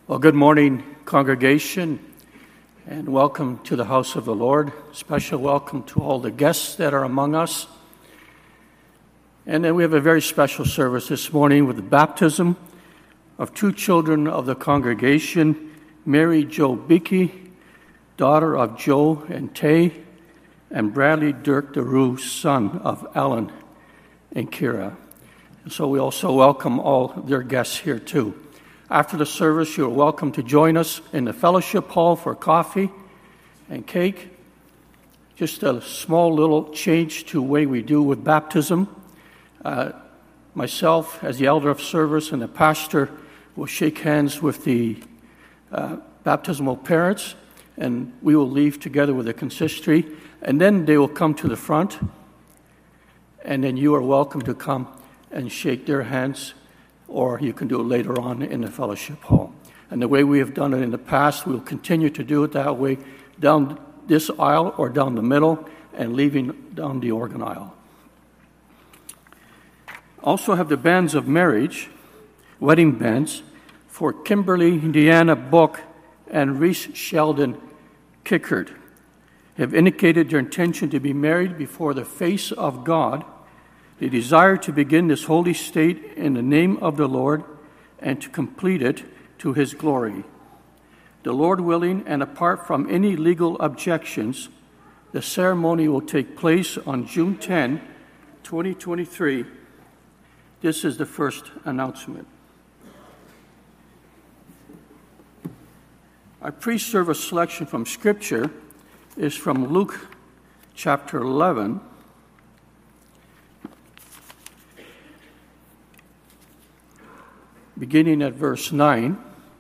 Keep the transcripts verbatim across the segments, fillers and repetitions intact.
Well, good morning, congregation, and welcome to the house of the Lord. Special welcome to all the guests that are among us. And then we have a very special service this morning with the baptism of two children of the congregation, Mary Jo Bickey, daughter of Joe and Tay, and Bradley Dirk DeRue, son of Alan and Kira. And so we also welcome all their guests here too. After the service, you're welcome to join us in the fellowship hall for coffee and cake. Just a small little change to the way we do with baptism. Uh, myself, as the elder of service, and the pastor will shake hands with the uh, baptismal parents, and we will leave together with the consistory, and then they will come to the front, and then you are welcome to come and shake their hands, or you can do it later on in the fellowship hall. And the way we have done it in the past, we'll continue to do it that way, down this aisle or down the middle, and leaving down the organ aisle. Also have the bands of marriage, wedding bands, for Kimberly Deanna Book and Reese Sheldon Kickard. Have indicated their intention to be married before the face of God. They desire to begin this holy state in the name of the Lord and to complete it to His glory. The Lord willing, and apart from any legal objections, the ceremony will take place on June tenth, twenty twenty-three. This is the first announcement. Our pre-service selection from Scripture is from Luke chapter eleven. Beginning at verse nine.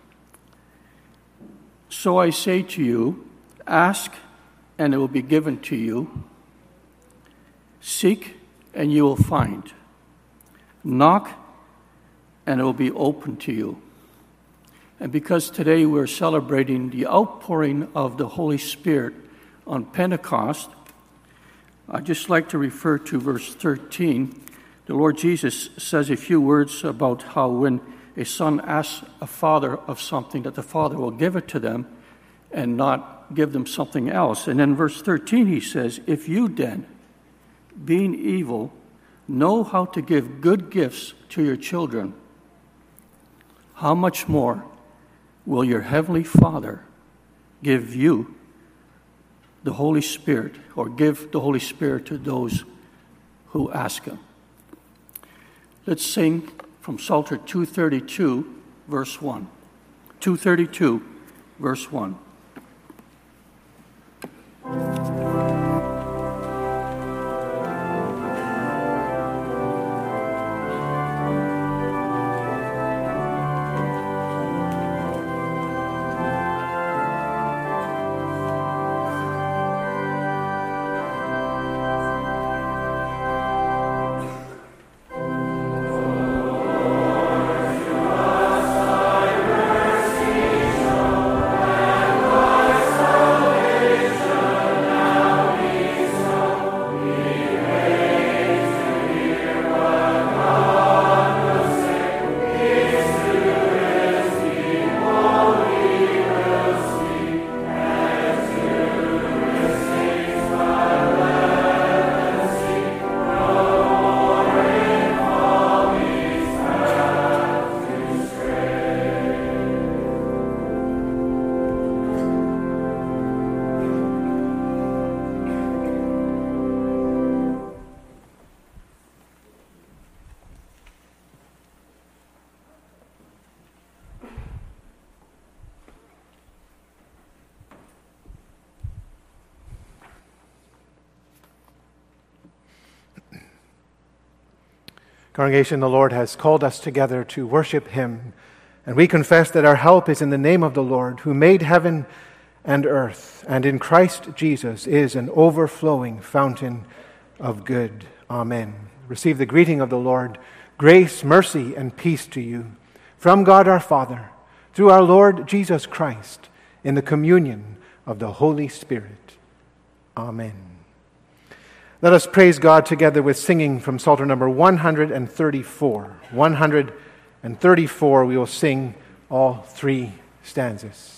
So I say to you, ask, and it will be given to you. Seek, and you will find. Knock, and it will be open to you. And because today we're celebrating the outpouring of the Holy Spirit on Pentecost, I'd just like to refer to verse thirteen. The Lord Jesus says a few words about how when a son asks a father of something, that the father will give it to them and not give them something else. And in verse thirteen he says, if you then, being evil, know how to give good gifts to your children, how much more will your heavenly Father give you the Holy Spirit, or give the Holy Spirit to those who ask Him. Let's sing from Psalter two thirty-two, verse one. two thirty-two, verse one. Congregation, the Lord has called us together to worship Him, and we confess that our help is in the name of the Lord, who made heaven and earth, and in Christ Jesus is an overflowing fountain of good. Amen. Receive the greeting of the Lord. Grace, mercy, and peace to you from God our Father, through our Lord Jesus Christ, in the communion of the Holy Spirit. Amen. Let us praise God together with singing from Psalter number one thirty-four. one thirty-four, we will sing all three stanzas.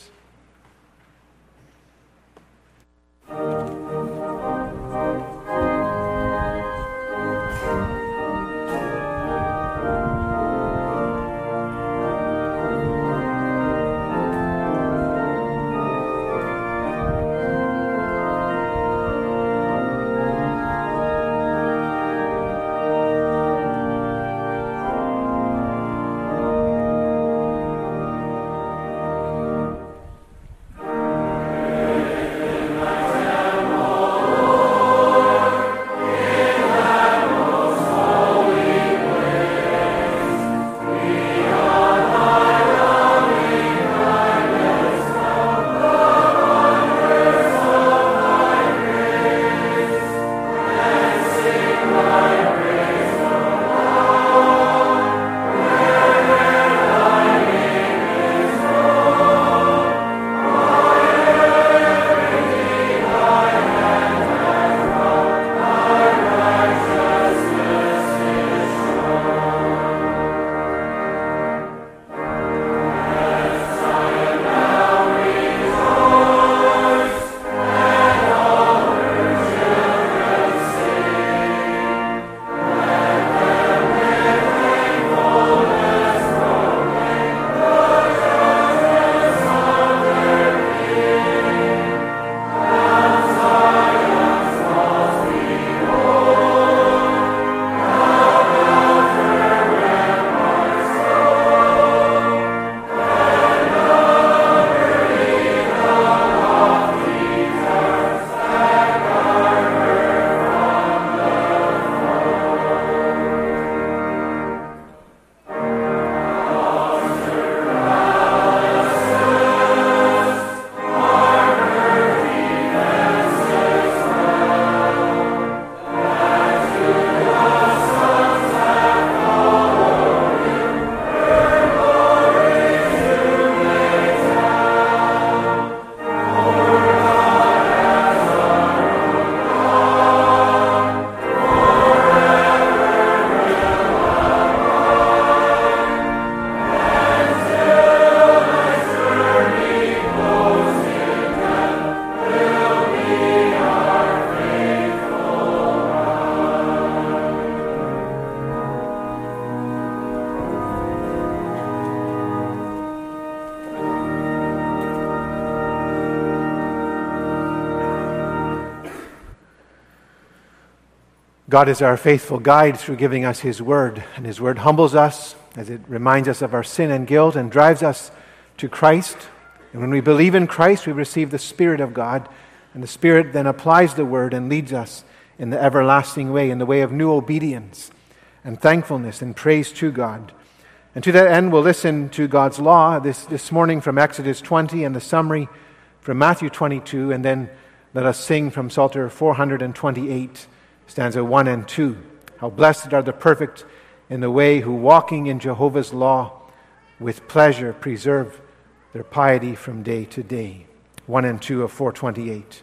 God is our faithful guide through giving us His Word, and His Word humbles us as it reminds us of our sin and guilt and drives us to Christ. And when we believe in Christ, we receive the Spirit of God, and the Spirit then applies the Word and leads us in the everlasting way, in the way of new obedience and thankfulness and praise to God. And to that end, we'll listen to God's law this, this morning from Exodus twenty and the summary from Matthew twenty-two, and then let us sing from Psalter four twenty-eight, stanza one and two. How blessed are the perfect in the way who, walking in Jehovah's law, with pleasure preserve their piety from day to day. one and two of four twenty-eight.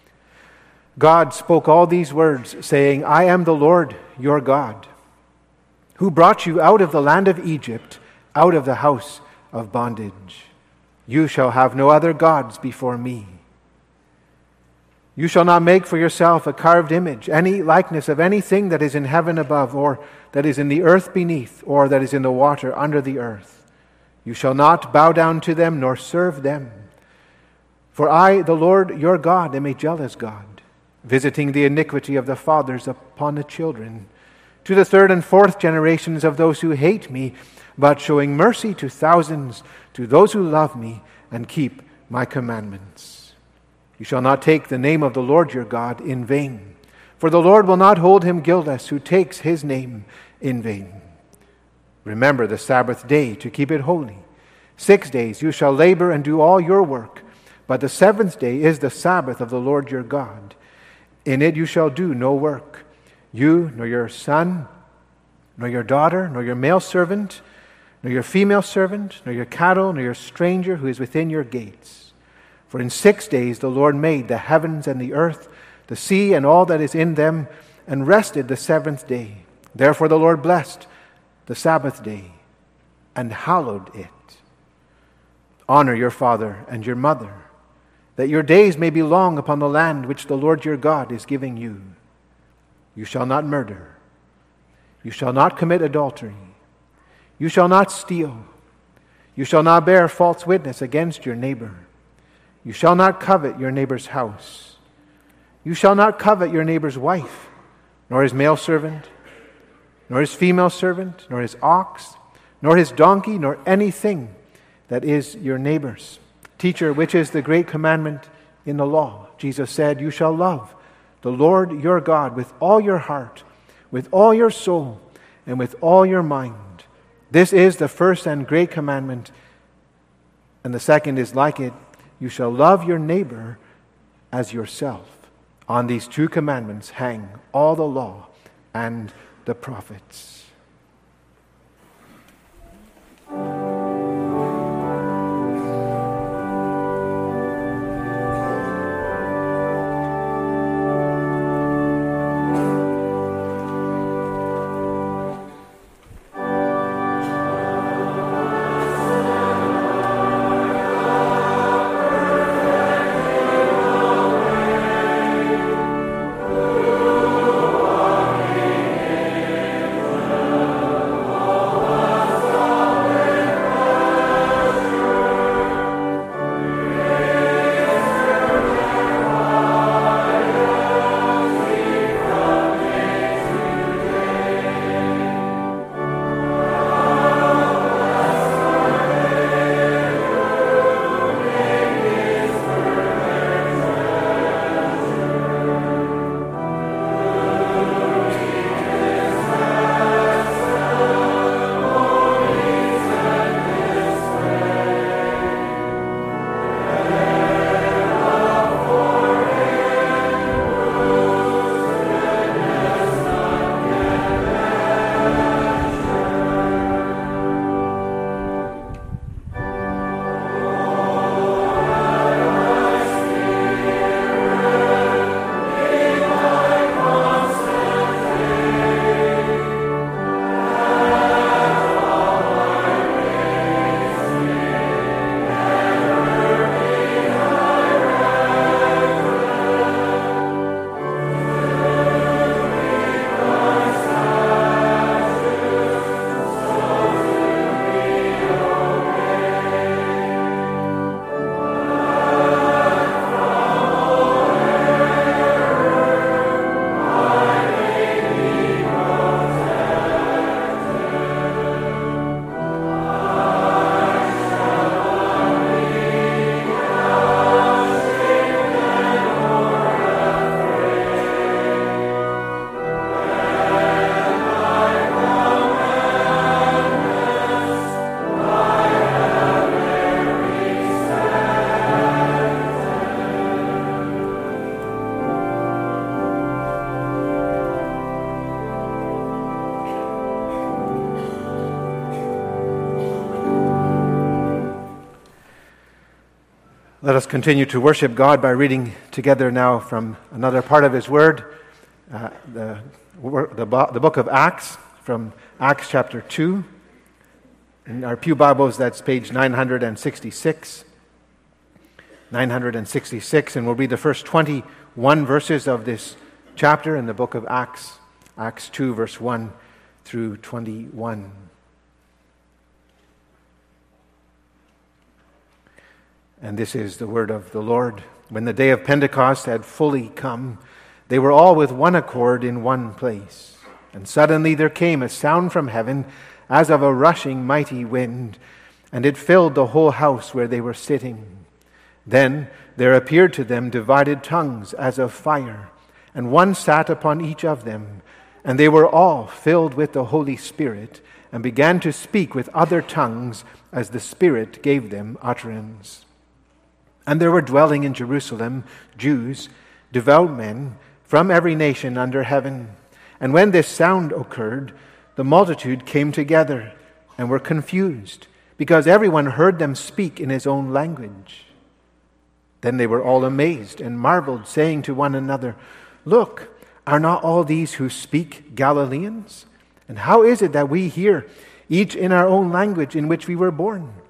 God spoke all these words, saying, I am the Lord your God, who brought you out of the land of Egypt, out of the house of bondage. You shall have no other gods before me. You shall not make for yourself a carved image, any likeness of anything that is in heaven above, or that is in the earth beneath, or that is in the water under the earth. You shall not bow down to them, nor serve them. For I, the Lord your God, am a jealous God, visiting the iniquity of the fathers upon the children, to the third and fourth generations of those who hate me, but showing mercy to thousands, to those who love me and keep my commandments. You shall not take the name of the Lord your God in vain, for the Lord will not hold him guiltless who takes his name in vain. Remember the Sabbath day to keep it holy. Six days you shall labor and do all your work, but the seventh day is the Sabbath of the Lord your God. In it you shall do no work, you, nor your son, nor your daughter, nor your male servant, nor your female servant, nor your cattle, nor your stranger who is within your gates. For in six days the Lord made the heavens and the earth, the sea and all that is in them, and rested the seventh day. Therefore the Lord blessed the Sabbath day and hallowed it. Honor your father and your mother, that your days may be long upon the land which the Lord your God is giving you. You shall not murder. You shall not commit adultery. You shall not steal. You shall not bear false witness against your neighbor. You shall not covet your neighbor's house. You shall not covet your neighbor's wife, nor his male servant, nor his female servant, nor his ox, nor his donkey, nor anything that is your neighbor's. Teacher, which is the great commandment in the law? Jesus said, you shall love the Lord your God with all your heart, with all your soul, and with all your mind. This is the first and great commandment. And the second is like it. You shall love your neighbor as yourself. On these two commandments hang all the law and the prophets. Let us continue to worship God by reading together now from another part of His Word, uh, the, the, the book of Acts, from Acts chapter two. In our pew Bibles, that's page nine hundred sixty-six. nine hundred sixty-six, and we'll read the first twenty-one verses of this chapter in the book of Acts, Acts two, verse one through twenty-one. And this is the word of the Lord. When the day of Pentecost had fully come, they were all with one accord in one place. And suddenly there came a sound from heaven as of a rushing mighty wind, and it filled the whole house where they were sitting. Then there appeared to them divided tongues as of fire, and one sat upon each of them. And they were all filled with the Holy Spirit, and began to speak with other tongues as the Spirit gave them utterance. And there were dwelling in Jerusalem Jews, devout men, from every nation under heaven. And when this sound occurred, the multitude came together and were confused, because everyone heard them speak in his own language. Then they were all amazed and marveled, saying to one another, "Look, are not all these who speak Galileans? And how is it that we hear, each in our own language in which we were born?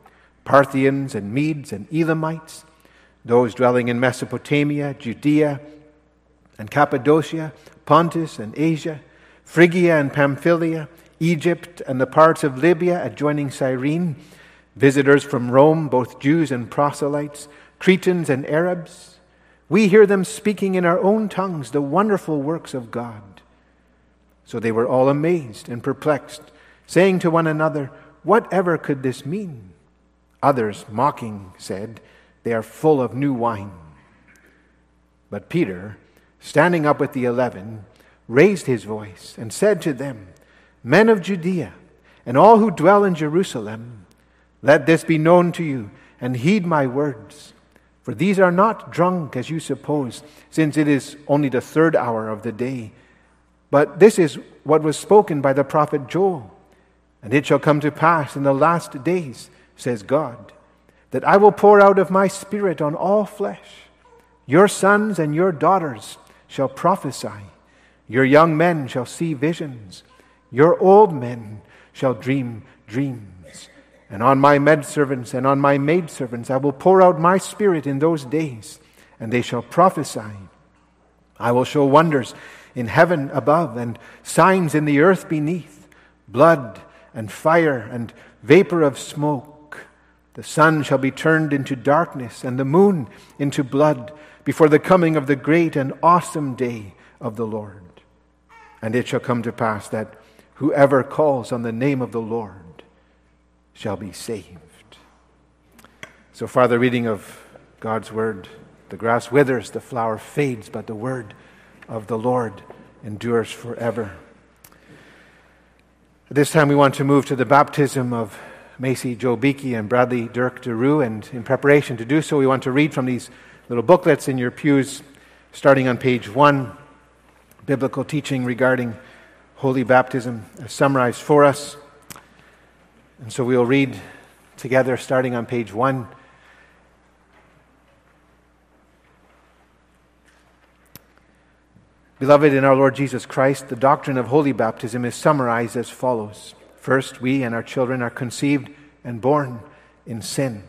Parthians and Medes and Elamites, those dwelling in Mesopotamia, Judea and Cappadocia, Pontus and Asia, Phrygia and Pamphylia, Egypt and the parts of Libya adjoining Cyrene, visitors from Rome, both Jews and proselytes, Cretans and Arabs. We hear them speaking in our own tongues the wonderful works of God." So they were all amazed and perplexed, saying to one another, "Whatever could this mean?" Others, mocking, said, "They are full of new wine." But Peter, standing up with the eleven, raised his voice and said to them, "Men of Judea, and all who dwell in Jerusalem, let this be known to you, and heed my words. For these are not drunk, as you suppose, since it is only the third hour of the day. But this is what was spoken by the prophet Joel. And it shall come to pass in the last days, says God, that I will pour out of my Spirit on all flesh. Your sons and your daughters shall prophesy. Your young men shall see visions. Your old men shall dream dreams. And on my maidservants and on my maidservants I will pour out my Spirit in those days, and they shall prophesy. I will show wonders in heaven above and signs in the earth beneath, blood and fire and vapor of smoke. The sun shall be turned into darkness and the moon into blood before the coming of the great and awesome day of the Lord. And it shall come to pass that whoever calls on the name of the Lord shall be saved." So far, the reading of God's word. The grass withers, the flower fades, but the word of the Lord endures forever. At this time, we want to move to the baptism of Macy Joe Beakey and Bradley Dirk DeRue, and in preparation to do so, we want to read from these little booklets in your pews, starting on page one, biblical teaching regarding holy baptism as summarized for us. And so we'll read together starting on page one. Beloved in our Lord Jesus Christ, the doctrine of holy baptism is summarized as follows. First, we and our children are conceived and born in sin.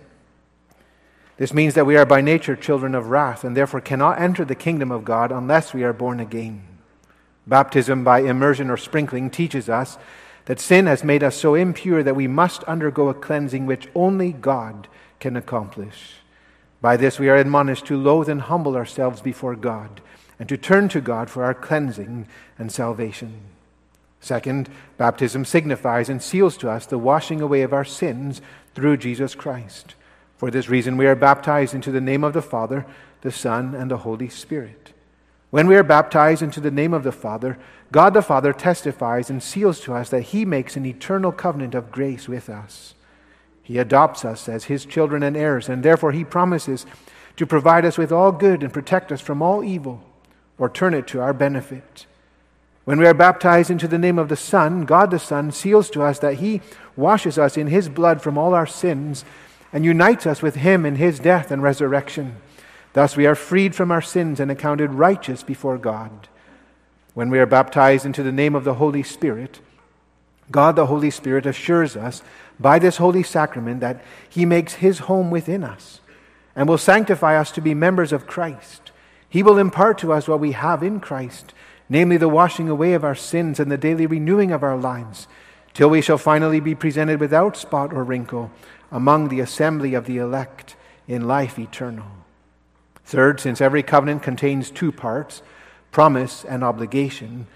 This means that we are by nature children of wrath and therefore cannot enter the kingdom of God unless we are born again. Baptism by immersion or sprinkling teaches us that sin has made us so impure that we must undergo a cleansing which only God can accomplish. By this we are admonished to loathe and humble ourselves before God and to turn to God for our cleansing and salvation. Second, baptism signifies and seals to us the washing away of our sins through Jesus Christ. For this reason we are baptized into the name of the Father, the Son, and the Holy Spirit. When we are baptized into the name of the Father, God the Father testifies and seals to us that He makes an eternal covenant of grace with us. He adopts us as His children and heirs, and therefore He promises to provide us with all good and protect us from all evil, or turn it to our benefit. When we are baptized into the name of the Son, God the Son seals to us that He washes us in His blood from all our sins and unites us with Him in His death and resurrection. Thus we are freed from our sins and accounted righteous before God. When we are baptized into the name of the Holy Spirit, God the Holy Spirit assures us by this holy sacrament that He makes His home within us and will sanctify us to be members of Christ. He will impart to us what we have in Christ, namely the washing away of our sins and the daily renewing of our lives, till we shall finally be presented without spot or wrinkle among the assembly of the elect in life eternal. Third, since every covenant contains two parts, promise and obligation,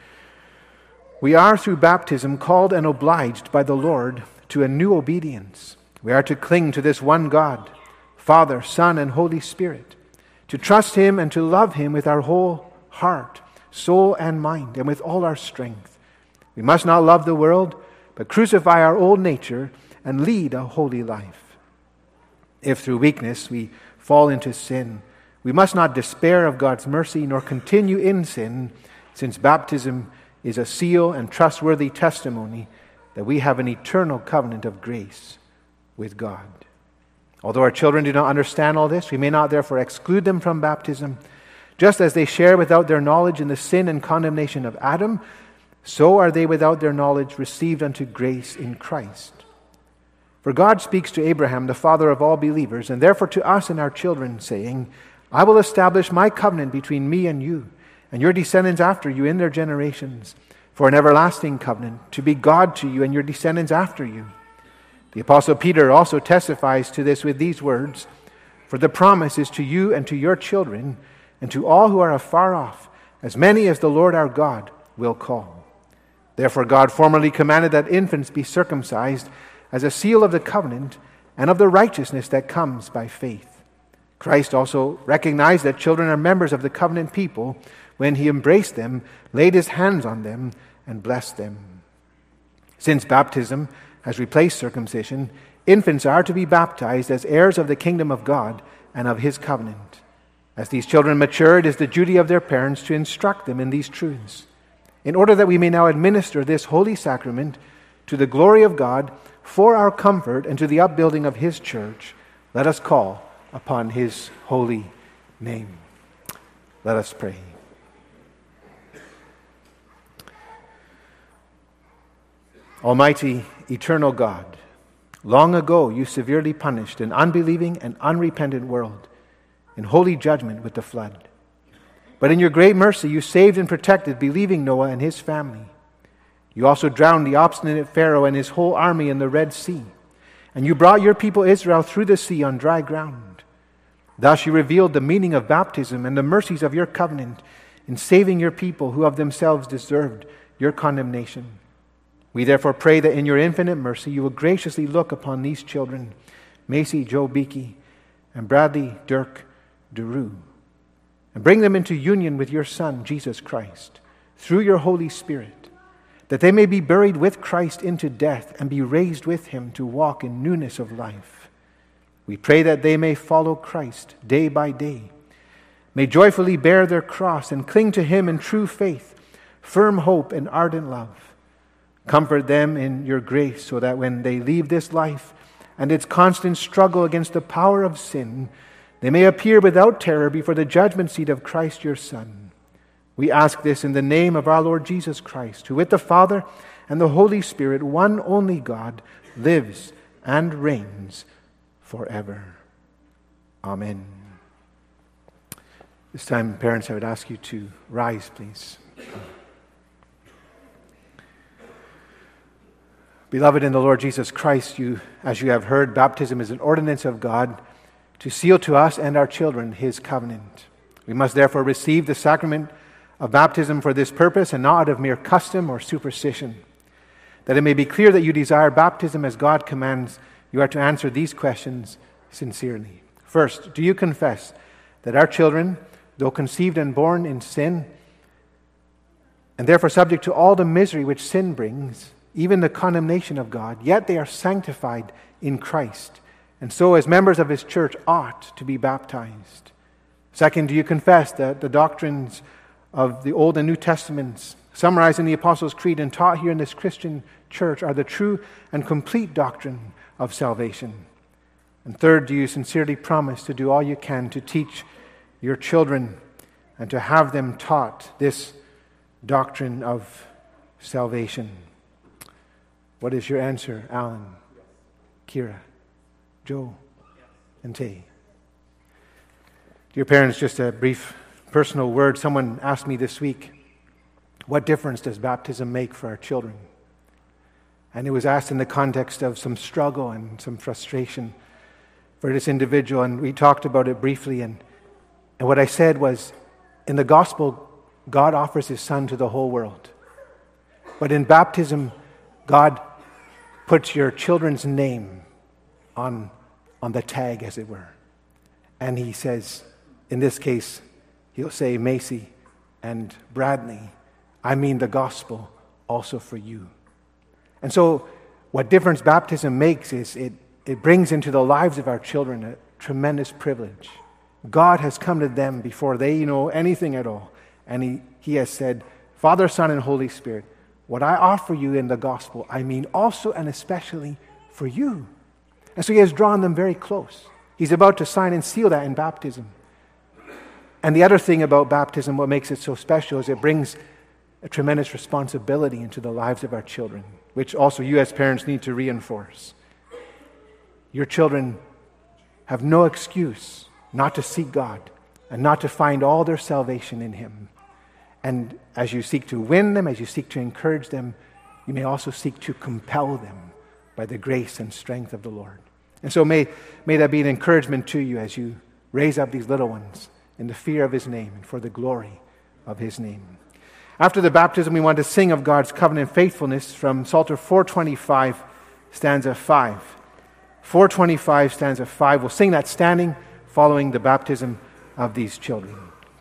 we are through baptism called and obliged by the Lord to a new obedience. We are to cling to this one God, Father, Son, and Holy Spirit, to trust Him and to love Him with our whole heart, soul, and mind, and with all our strength. We must not love the world, but crucify our old nature and lead a holy life. If through weakness we fall into sin, we must not despair of God's mercy nor continue in sin, since baptism is a seal and trustworthy testimony that we have an eternal covenant of grace with God. Although our children do not understand all this, we may not therefore exclude them from baptism. Just as they share without their knowledge in the sin and condemnation of Adam, so are they without their knowledge received unto grace in Christ. For God speaks to Abraham, the father of all believers, and therefore to us and our children, saying, I will establish my covenant between me and you, and your descendants after you in their generations, for an everlasting covenant, to be God to you and your descendants after you. The Apostle Peter also testifies to this with these words, For the promise is to you and to your children, and to all who are afar off, as many as the Lord our God will call. Therefore God formerly commanded that infants be circumcised as a seal of the covenant and of the righteousness that comes by faith. Christ also recognized that children are members of the covenant people when he embraced them, laid his hands on them, and blessed them. Since baptism has replaced circumcision, infants are to be baptized as heirs of the kingdom of God and of his covenant. As these children mature, it is the duty of their parents to instruct them in these truths, in order that we may now administer this holy sacrament to the glory of God, for our comfort and to the upbuilding of his church. Let us call upon his holy name. Let us pray. Almighty, eternal God, long ago you severely punished an unbelieving and unrepentant world in holy judgment with the flood. But in your great mercy you saved and protected believing Noah and his family. You also drowned the obstinate Pharaoh and his whole army in the Red Sea, and you brought your people Israel through the sea on dry ground. Thus you revealed the meaning of baptism and the mercies of your covenant in saving your people who of themselves deserved your condemnation. We therefore pray that in your infinite mercy you will graciously look upon these children, Macy Joe Beakey and Bradley Dirk DeRue, and bring them into union with your Son, Jesus Christ, through your Holy Spirit, that they may be buried with Christ into death and be raised with him to walk in newness of life. We pray that they may follow Christ day by day, may joyfully bear their cross and cling to him in true faith, firm hope, and ardent love. Comfort them in your grace so that when they leave this life and its constant struggle against the power of sin, they may appear without terror before the judgment seat of Christ your Son. We ask this in the name of our Lord Jesus Christ, who with the Father and the Holy Spirit, one only God, lives and reigns forever. Amen. This time, parents, I would ask you to rise, please. Beloved in the Lord Jesus Christ, you, as you have heard, baptism is an ordinance of God to seal to us and our children his covenant. We must therefore receive the sacrament of baptism for this purpose and not out of mere custom or superstition. That it may be clear that you desire baptism as God commands, you are to answer these questions sincerely. First, do you confess that our children, though conceived and born in sin, and therefore subject to all the misery which sin brings, even the condemnation of God, yet they are sanctified in Christ, and so as members of his church ought to be baptized? Second, do you confess that the doctrines of the Old and New Testaments, summarized in the Apostles' Creed and taught here in this Christian church, are the true and complete doctrine of salvation? And third, do you sincerely promise to do all you can to teach your children and to have them taught this doctrine of salvation? What is your answer, Alan, Kira, Joe, and Tay? Dear parents, just a brief personal word. Someone asked me this week, what difference does baptism make for our children? And it was asked in the context of some struggle and some frustration for this individual, and we talked about it briefly, and, and what I said was, in the gospel, God offers his Son to the whole world. But in baptism, God puts your children's name on, on the tag, as it were. And he says, in this case, he'll say, Macy and Bradley, I mean the gospel also for you. And so what difference baptism makes is it, it brings into the lives of our children a tremendous privilege. God has come to them before they know anything at all. And he, he has said, Father, Son, and Holy Spirit, what I offer you in the gospel, I mean also and especially for you. And so he has drawn them very close. He's about to sign and seal that in baptism. And the other thing about baptism, what makes it so special, is it brings a tremendous responsibility into the lives of our children, which also you as parents need to reinforce. your children have no excuse not to seek God and not to find all their salvation in Him. And as you seek to win them, as you seek to encourage them, you may also seek to compel them by the grace and strength of the Lord. And so may, may that be an encouragement to you as you raise up these little ones in the fear of His name and for the glory of His name. After the baptism, we want to sing of God's covenant faithfulness from Psalter four twenty-five, stanza five. four twenty-five, stanza five. We'll sing that standing following the baptism of these children.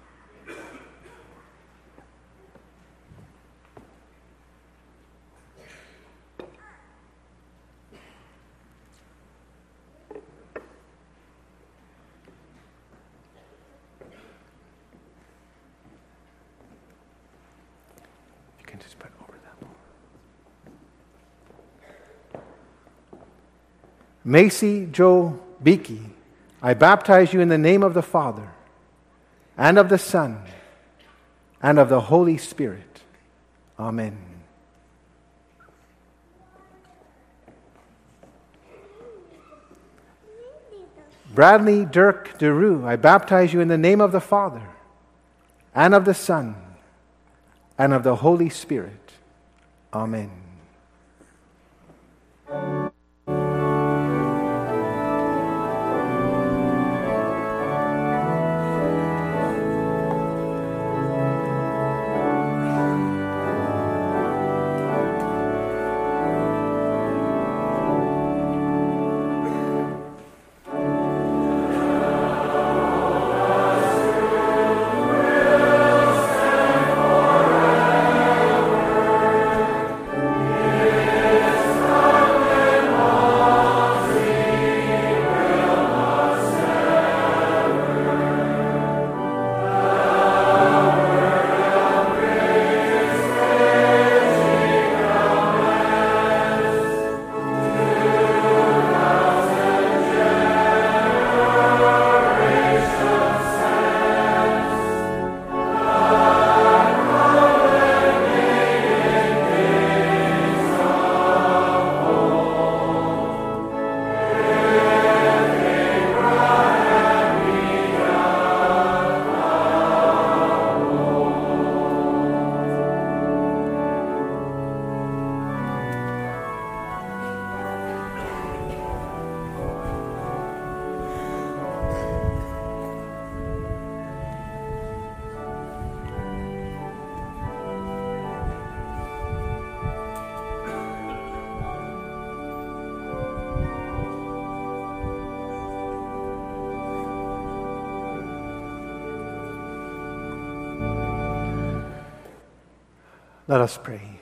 Macy Jo Beakey, I baptize you in the name of the Father, and of the Son, and of the Holy Spirit. Amen. Bradley Dirk DeRue, I baptize you in the name of the Father, and of the Son, and of the Holy Spirit. Amen. Let us pray.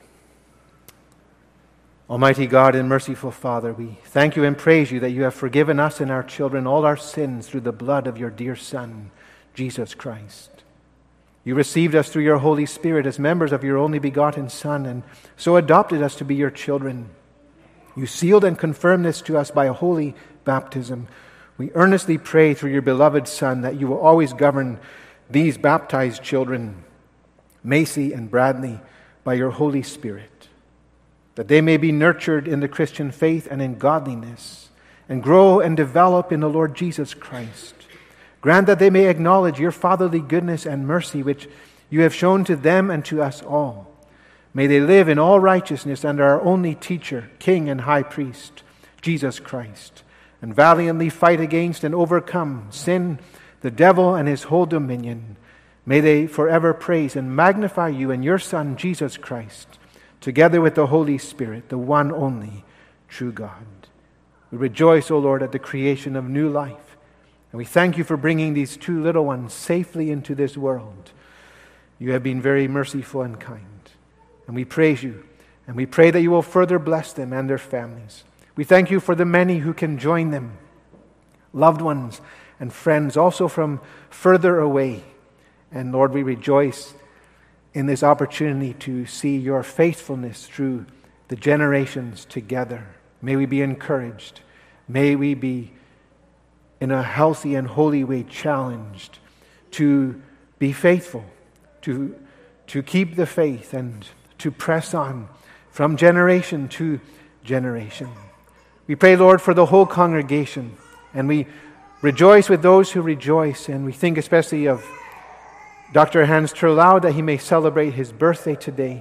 Almighty God and merciful Father, we thank you and praise you that you have forgiven us and our children all our sins through the blood of your dear Son, Jesus Christ. You received us through your Holy Spirit as members of your only begotten Son, and so adopted us to be your children. You sealed and confirmed this to us by a holy baptism. We earnestly pray through your beloved Son that you will always govern these baptized children, Macy and Bradley, by your Holy Spirit, that they may be nurtured in the Christian faith and in godliness, and grow and develop in the Lord Jesus Christ. Grant that they may acknowledge your fatherly goodness and mercy, which you have shown to them and to us all. May they live in all righteousness under our only teacher, King and High Priest, Jesus Christ, and valiantly fight against and overcome sin, the devil, and his whole dominion. May they forever praise and magnify you and your Son, Jesus Christ, together with the Holy Spirit, the one only true God. We rejoice, O Lord, at the creation of new life. And we thank you for bringing these two little ones safely into this world. You have been very merciful and kind. And we praise you. And we pray that you will further bless them and their families. We thank you for the many who can join them, loved ones and friends also from further away. And Lord, we rejoice in this opportunity to see your faithfulness through the generations together. May we be encouraged. May we be, in a healthy and holy way, challenged to be faithful, to, to keep the faith and to press on from generation to generation. We pray, Lord, for the whole congregation, and we rejoice with those who rejoice, and we think especially of Doctor Hans Terlouw, that he may celebrate his birthday today.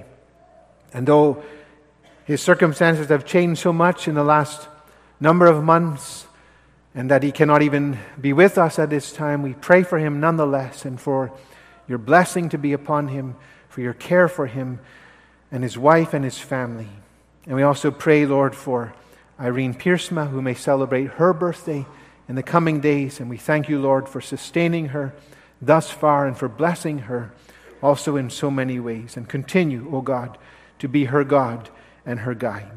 And though his circumstances have changed so much in the last number of months, and that he cannot even be with us at this time, we pray for him nonetheless, and for your blessing to be upon him, for your care for him and his wife and his family. And we also pray, Lord, for Irene Piersma, who may celebrate her birthday in the coming days. And we thank you, Lord, for sustaining her thus far and for blessing her also in so many ways. And continue, O God, to be her God and her guide.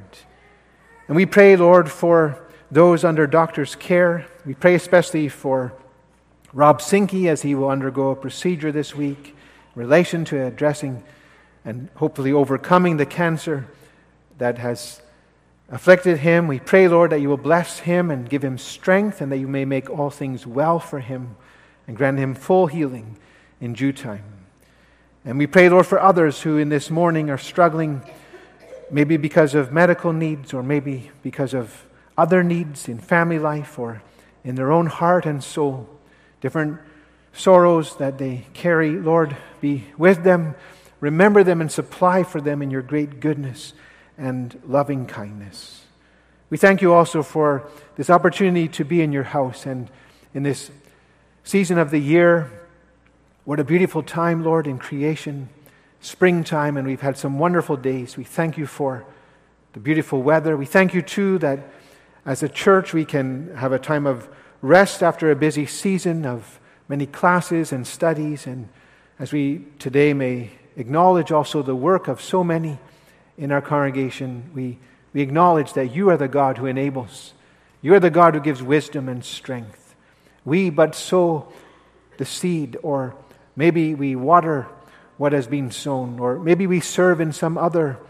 And we pray, Lord, for those under doctor's care. We pray especially for Rob Sinke as he will undergo a procedure this week in relation to addressing and hopefully overcoming the cancer that has afflicted him. We pray, Lord, that you will bless him and give him strength, and that you may make all things well for him and grant him full healing in due time. And we pray, Lord, for others who in this morning are struggling, maybe because of medical needs or maybe because of other needs in family life or in their own heart and soul, different sorrows that they carry. Lord, be with them, remember them, and supply for them in your great goodness and loving kindness. We thank you also for this opportunity to be in your house, and in this season of the year, what a beautiful time, Lord, in creation, springtime, and we've had some wonderful days. We thank you for the beautiful weather. We thank you too that as a church we can have a time of rest after a busy season of many classes and studies, and as we today may acknowledge also the work of so many in our congregation, we, we acknowledge that you are the God who enables. You are the God who gives wisdom and strength. We but sow the seed, or maybe we water what has been sown, or maybe we serve in some other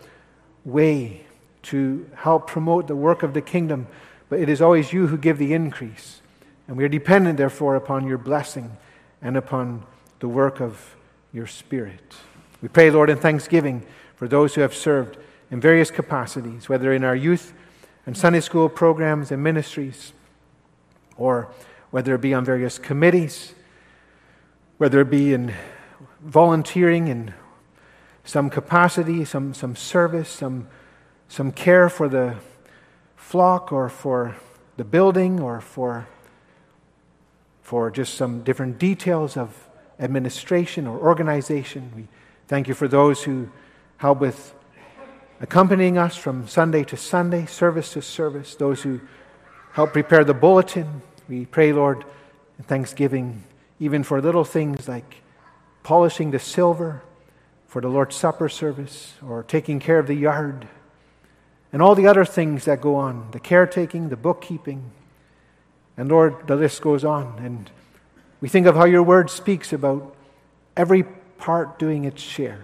way to help promote the work of the kingdom, but it is always you who give the increase. And we are dependent, therefore, upon your blessing and upon the work of your Spirit. We pray, Lord, in thanksgiving for those who have served in various capacities, whether in our youth and Sunday school programs and ministries, or whether it be on various committees, whether it be in volunteering in some capacity, some, some service, some, some care for the flock, or for the building, or for, for just some different details of administration or organization. We thank you for those who help with accompanying us from Sunday to Sunday, service to service, those who help prepare the bulletin. We pray, Lord, in thanksgiving, even for little things like polishing the silver for the Lord's Supper service, or taking care of the yard, and all the other things that go on, the caretaking, the bookkeeping, and Lord, the list goes on. And we think of how your word speaks about every part doing its share.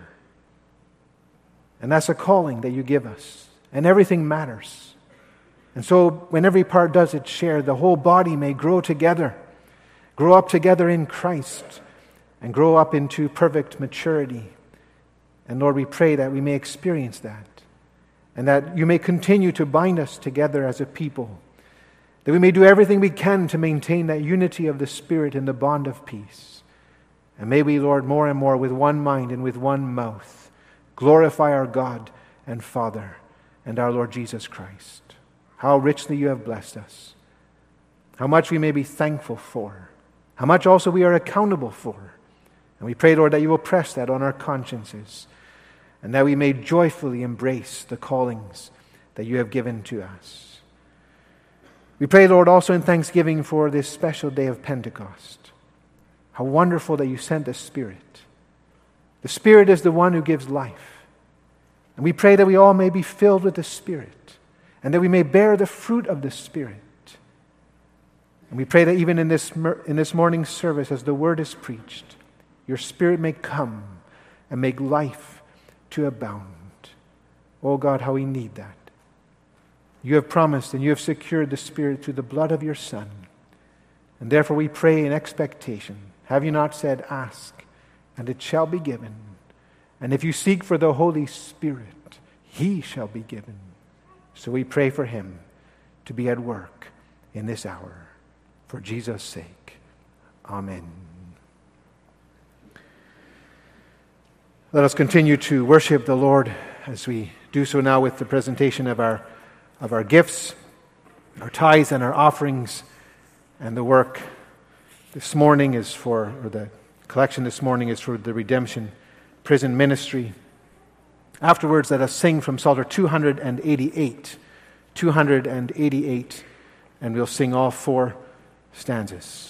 And that's a calling that you give us. And everything matters. And so when every part does its share, the whole body may grow together, grow up together in Christ, and grow up into perfect maturity. And Lord, we pray that we may experience that, and that you may continue to bind us together as a people, that we may do everything we can to maintain that unity of the Spirit in the bond of peace. And may we, Lord, more and more with one mind and with one mouth, glorify our God and Father and our Lord Jesus Christ. How richly you have blessed us. How much we may be thankful for. How much also we are accountable for. And we pray, Lord, that you will press that on our consciences, and that we may joyfully embrace the callings that you have given to us. We pray, Lord, also in thanksgiving for this special day of Pentecost. How wonderful that you sent the Spirit. The Spirit is the one who gives life. And we pray that we all may be filled with the Spirit, and that we may bear the fruit of the Spirit. And we pray that even in this, in this morning's service, as the word is preached, your Spirit may come and make life to abound. Oh God, how we need that. You have promised and you have secured the Spirit through the blood of your Son. And therefore we pray in expectation. Have you not said, ask, and it shall be given? And if you seek for the Holy Spirit, he shall be given. So we pray for him. to be at work in this hour. For Jesus' sake. Amen. Let us continue to worship the Lord as we do so now with the presentation of our, of our gifts, our tithes and our offerings. And the work this morning is for, or the collection this morning is for the Redemption Prison Ministry. Afterwards, let us sing from Psalter two eighty-eight. two eighty-eight, and we'll sing all four stanzas.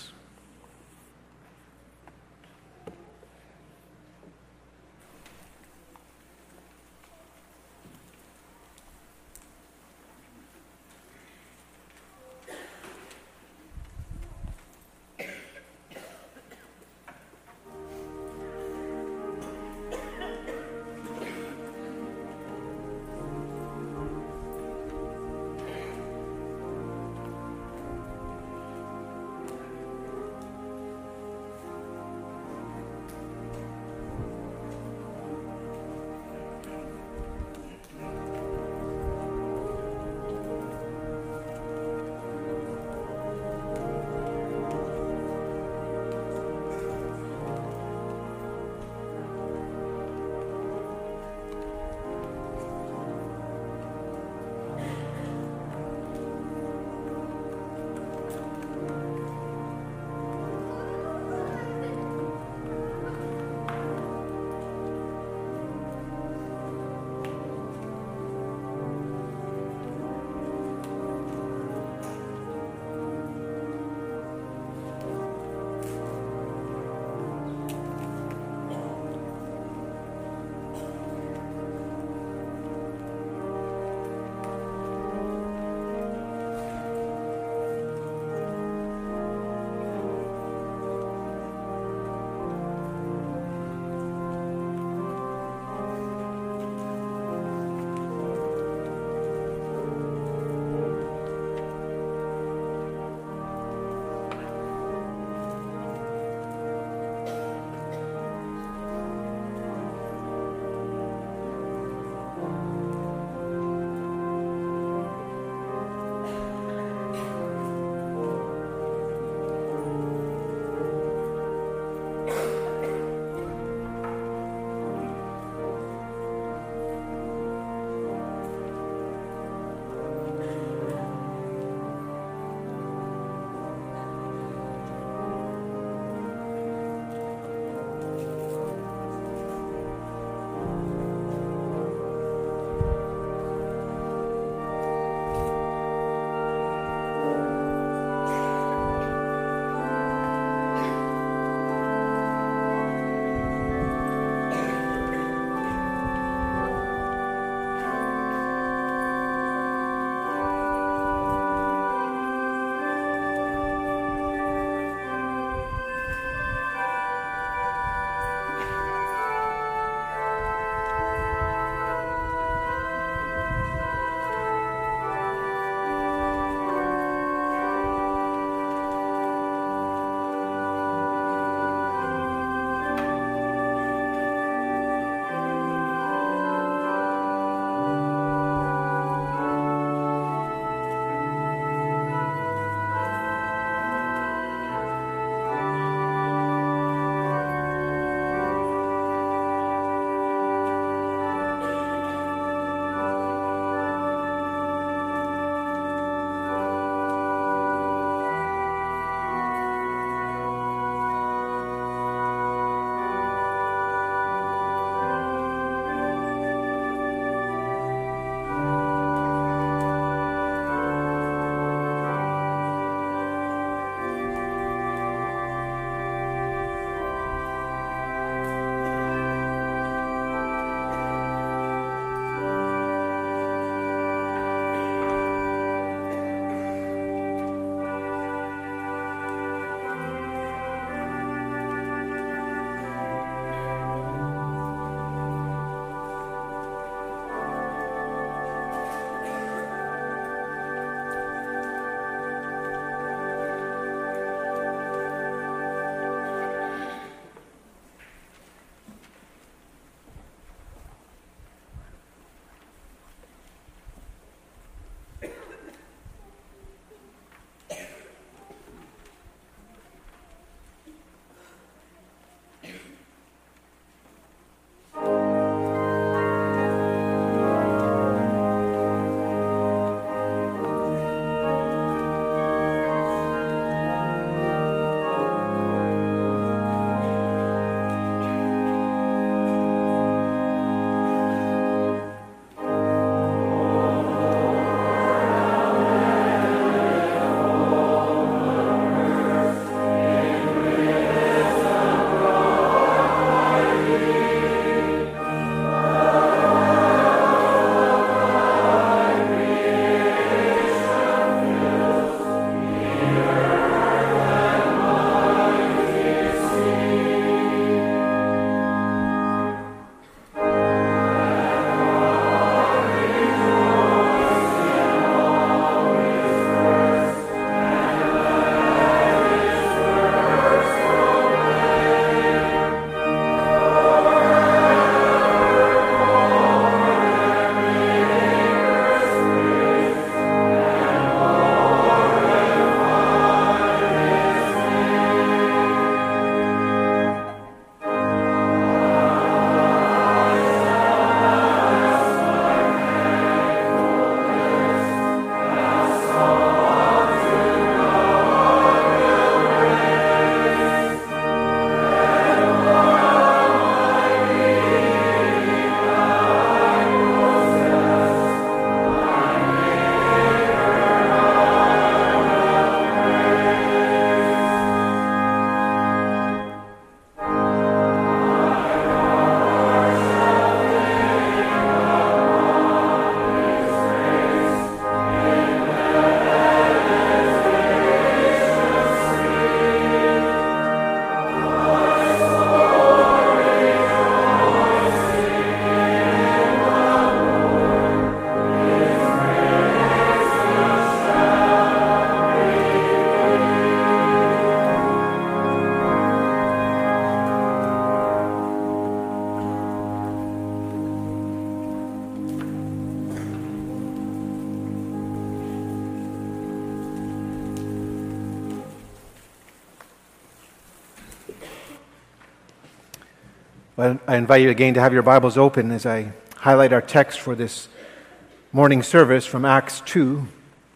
Well, I invite you again to have your Bibles open as I highlight our text for this morning service from Acts two.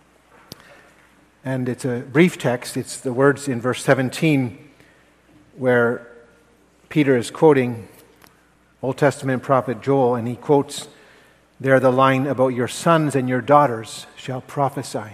And it's a brief text. It's the words in verse seventeen where Peter is quoting Old Testament prophet Joel, and he quotes there the line about your sons and your daughters shall prophesy.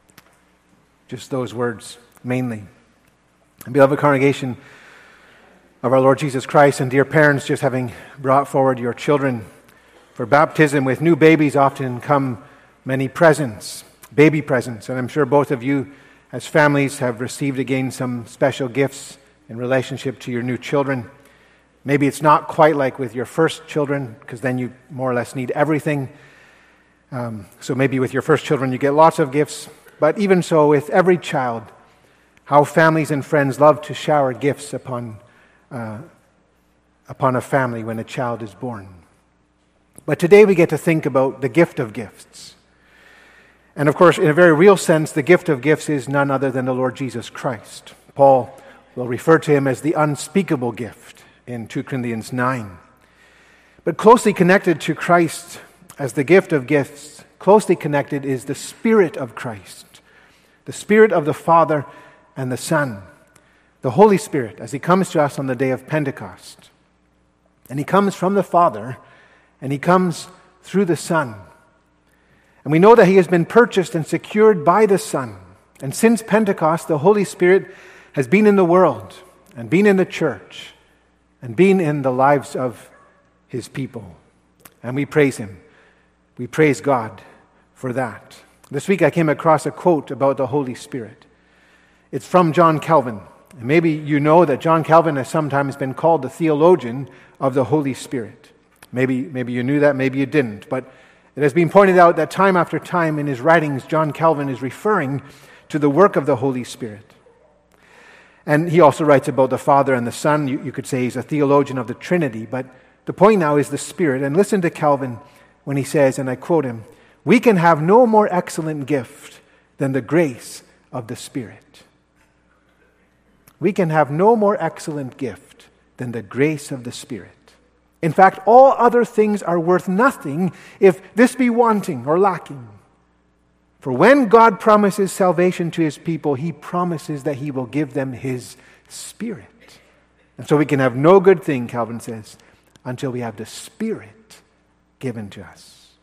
Just those words mainly. And beloved congregation of our Lord Jesus Christ, and dear parents, just having brought forward your children for baptism, with new babies often come many presents, baby presents. And I'm sure both of you as families have received again some special gifts in relationship to your new children. Maybe it's not quite like with your first children, because then you more or less need everything. Um, so maybe with your first children you get lots of gifts. But even so, with every child, how families and friends love to shower gifts upon Uh, upon a family when a child is born. But today we get to think about the gift of gifts. And of course, in a very real sense, the gift of gifts is none other than the Lord Jesus Christ. Paul will refer to him as the unspeakable gift in Second Corinthians nine. But closely connected to Christ as the gift of gifts, closely connected is the Spirit of Christ, the Spirit of the Father and the Son. The Holy Spirit, as He comes to us on the day of Pentecost. And He comes from the Father, and He comes through the Son. And we know that He has been purchased and secured by the Son. And since Pentecost, the Holy Spirit has been in the world, and been in the church, and been in the lives of His people. And we praise Him. We praise God for that. This week I came across a quote about the Holy Spirit. It's from John Calvin. And maybe you know that John Calvin has sometimes been called the theologian of the Holy Spirit. Maybe, maybe you knew that, maybe you didn't. But it has been pointed out that time after time in his writings, John Calvin is referring to the work of the Holy Spirit. And he also writes about the Father and the Son. You, you could say he's a theologian of the Trinity. But the point now is the Spirit. And listen to Calvin when he says, and I quote him, "We can have no more excellent gift than the grace of the Spirit." We can have no more excellent gift than the grace of the Spirit. In fact, all other things are worth nothing if this be wanting or lacking. For when God promises salvation to His people, He promises that He will give them His Spirit. And so we can have no good thing, Calvin says, until we have the Spirit given to us.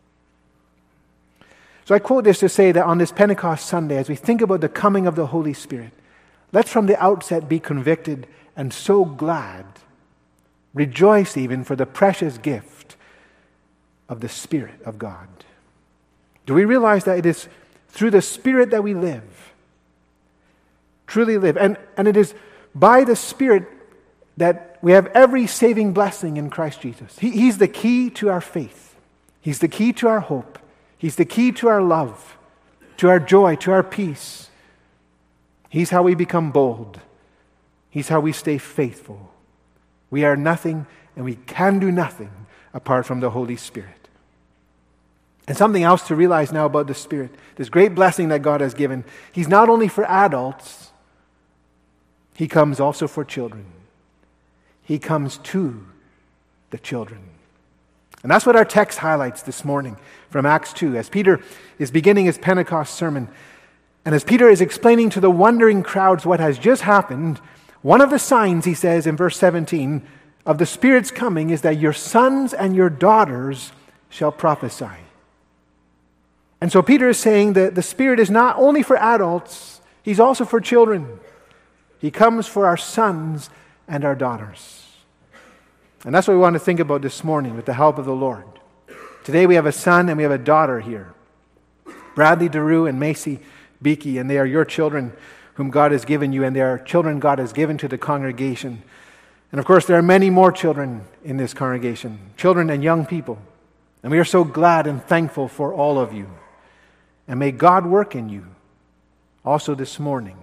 So I quote this to say that on this Pentecost Sunday, as we think about the coming of the Holy Spirit, let's from the outset be convicted and so glad, rejoice even for the precious gift of the Spirit of God. Do we realize that it is through the Spirit that we live, truly live, and, and it is by the Spirit that we have every saving blessing in Christ Jesus. He, he's the key to our faith. He's the key to our hope. He's the key to our love, to our joy, to our peace. He's how we become bold. He's how we stay faithful. We are nothing and we can do nothing apart from the Holy Spirit. And something else to realize now about the Spirit, this great blessing that God has given, He's not only for adults, He comes also for children. He comes to the children. And that's what our text highlights this morning from Acts two. As Peter is beginning his Pentecost sermon, and as Peter is explaining to the wondering crowds what has just happened, one of the signs, he says in verse seventeen, of the Spirit's coming is that your sons and your daughters shall prophesy. And so Peter is saying that the Spirit is not only for adults, He's also for children. He comes for our sons and our daughters. And that's what we want to think about this morning with the help of the Lord. Today we have a son and we have a daughter here. Bradley DeRue and Macy Beakey, and they are your children whom God has given you, and they are children God has given to the congregation. And of course, there are many more children in this congregation, children and young people. And we are so glad and thankful for all of you. And may God work in you also this morning.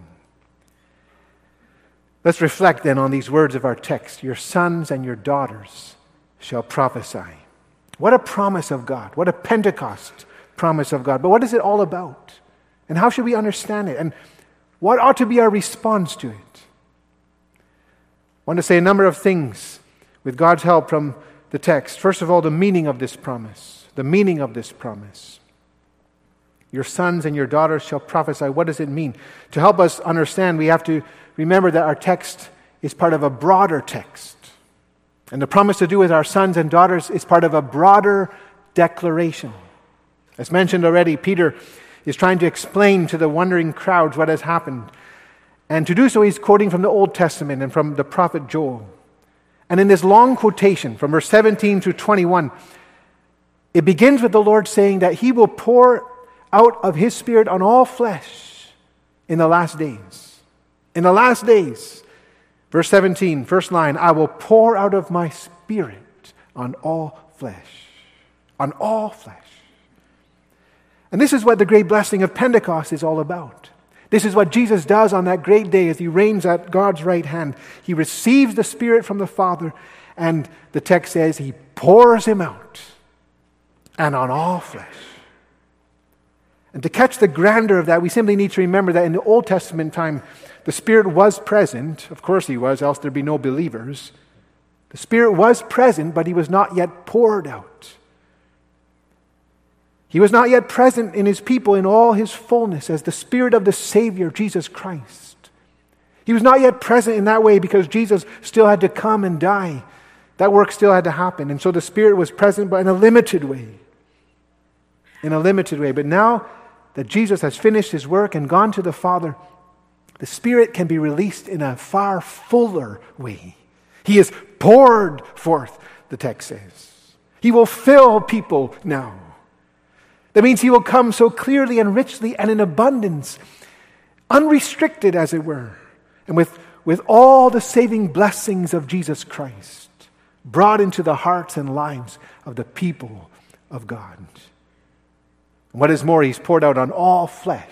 Let's reflect then on these words of our text. Your sons and your daughters shall prophesy. What a promise of God. What a Pentecost promise of God. But what is it all about? And how should we understand it? And what ought to be our response to it? I want to say a number of things with God's help from the text. First of all, the meaning of this promise. The meaning of this promise. Your sons and your daughters shall prophesy. What does it mean? To help us understand, we have to remember that our text is part of a broader text. And the promise to do with our sons and daughters is part of a broader declaration. As mentioned already, Peter is trying to explain to the wondering crowds what has happened. And to do so, he's quoting from the Old Testament and from the prophet Joel. And in this long quotation, from verse seventeen through twenty-one, it begins with the Lord saying that He will pour out of His Spirit on all flesh in the last days. In the last days, verse seventeen, first line, I will pour out of my Spirit on all flesh. On all flesh. And this is what the great blessing of Pentecost is all about. This is what Jesus does on that great day as He reigns at God's right hand. He receives the Spirit from the Father, and the text says He pours Him out, and on all flesh. And to catch the grandeur of that, we simply need to remember that in the Old Testament time, the Spirit was present. Of course He was, else there'd be no believers. The Spirit was present, but He was not yet poured out. He was not yet present in His people in all His fullness as the Spirit of the Savior, Jesus Christ. He was not yet present in that way because Jesus still had to come and die. That work still had to happen. And so the Spirit was present, but in a limited way. In a limited way. But now that Jesus has finished His work and gone to the Father, the Spirit can be released in a far fuller way. He is poured forth, the text says. He will fill people now. That means He will come so clearly and richly and in abundance, unrestricted as it were, and with, with all the saving blessings of Jesus Christ brought into the hearts and lives of the people of God. And what is more, He's poured out on all flesh.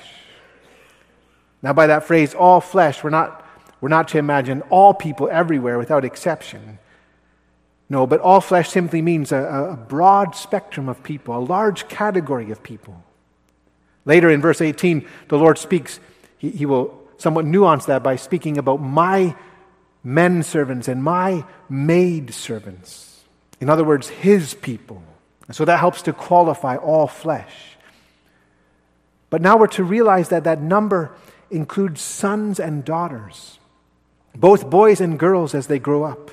Now by that phrase, all flesh, we're not, we're not to imagine all people everywhere without exception. No, but all flesh simply means a, a broad spectrum of people, a large category of people. Later in verse eighteen, the Lord speaks, he, he will somewhat nuance that by speaking about my men servants and my maid servants. In other words, His people. And so that helps to qualify all flesh. But now we're to realize that that number includes sons and daughters, both boys and girls as they grow up.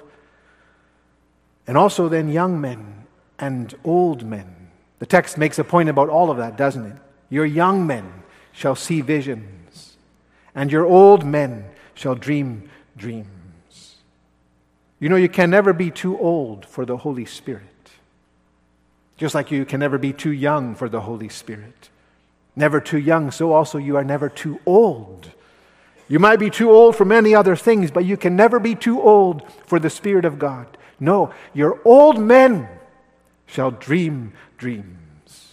And also then young men and old men. The text makes a point about all of that, doesn't it? Your young men shall see visions, and your old men shall dream dreams. You know, you can never be too old for the Holy Spirit. Just like you can never be too young for the Holy Spirit. Never too young, so also you are never too old. You might be too old for many other things, but you can never be too old for the Spirit of God. No, your old men shall dream dreams.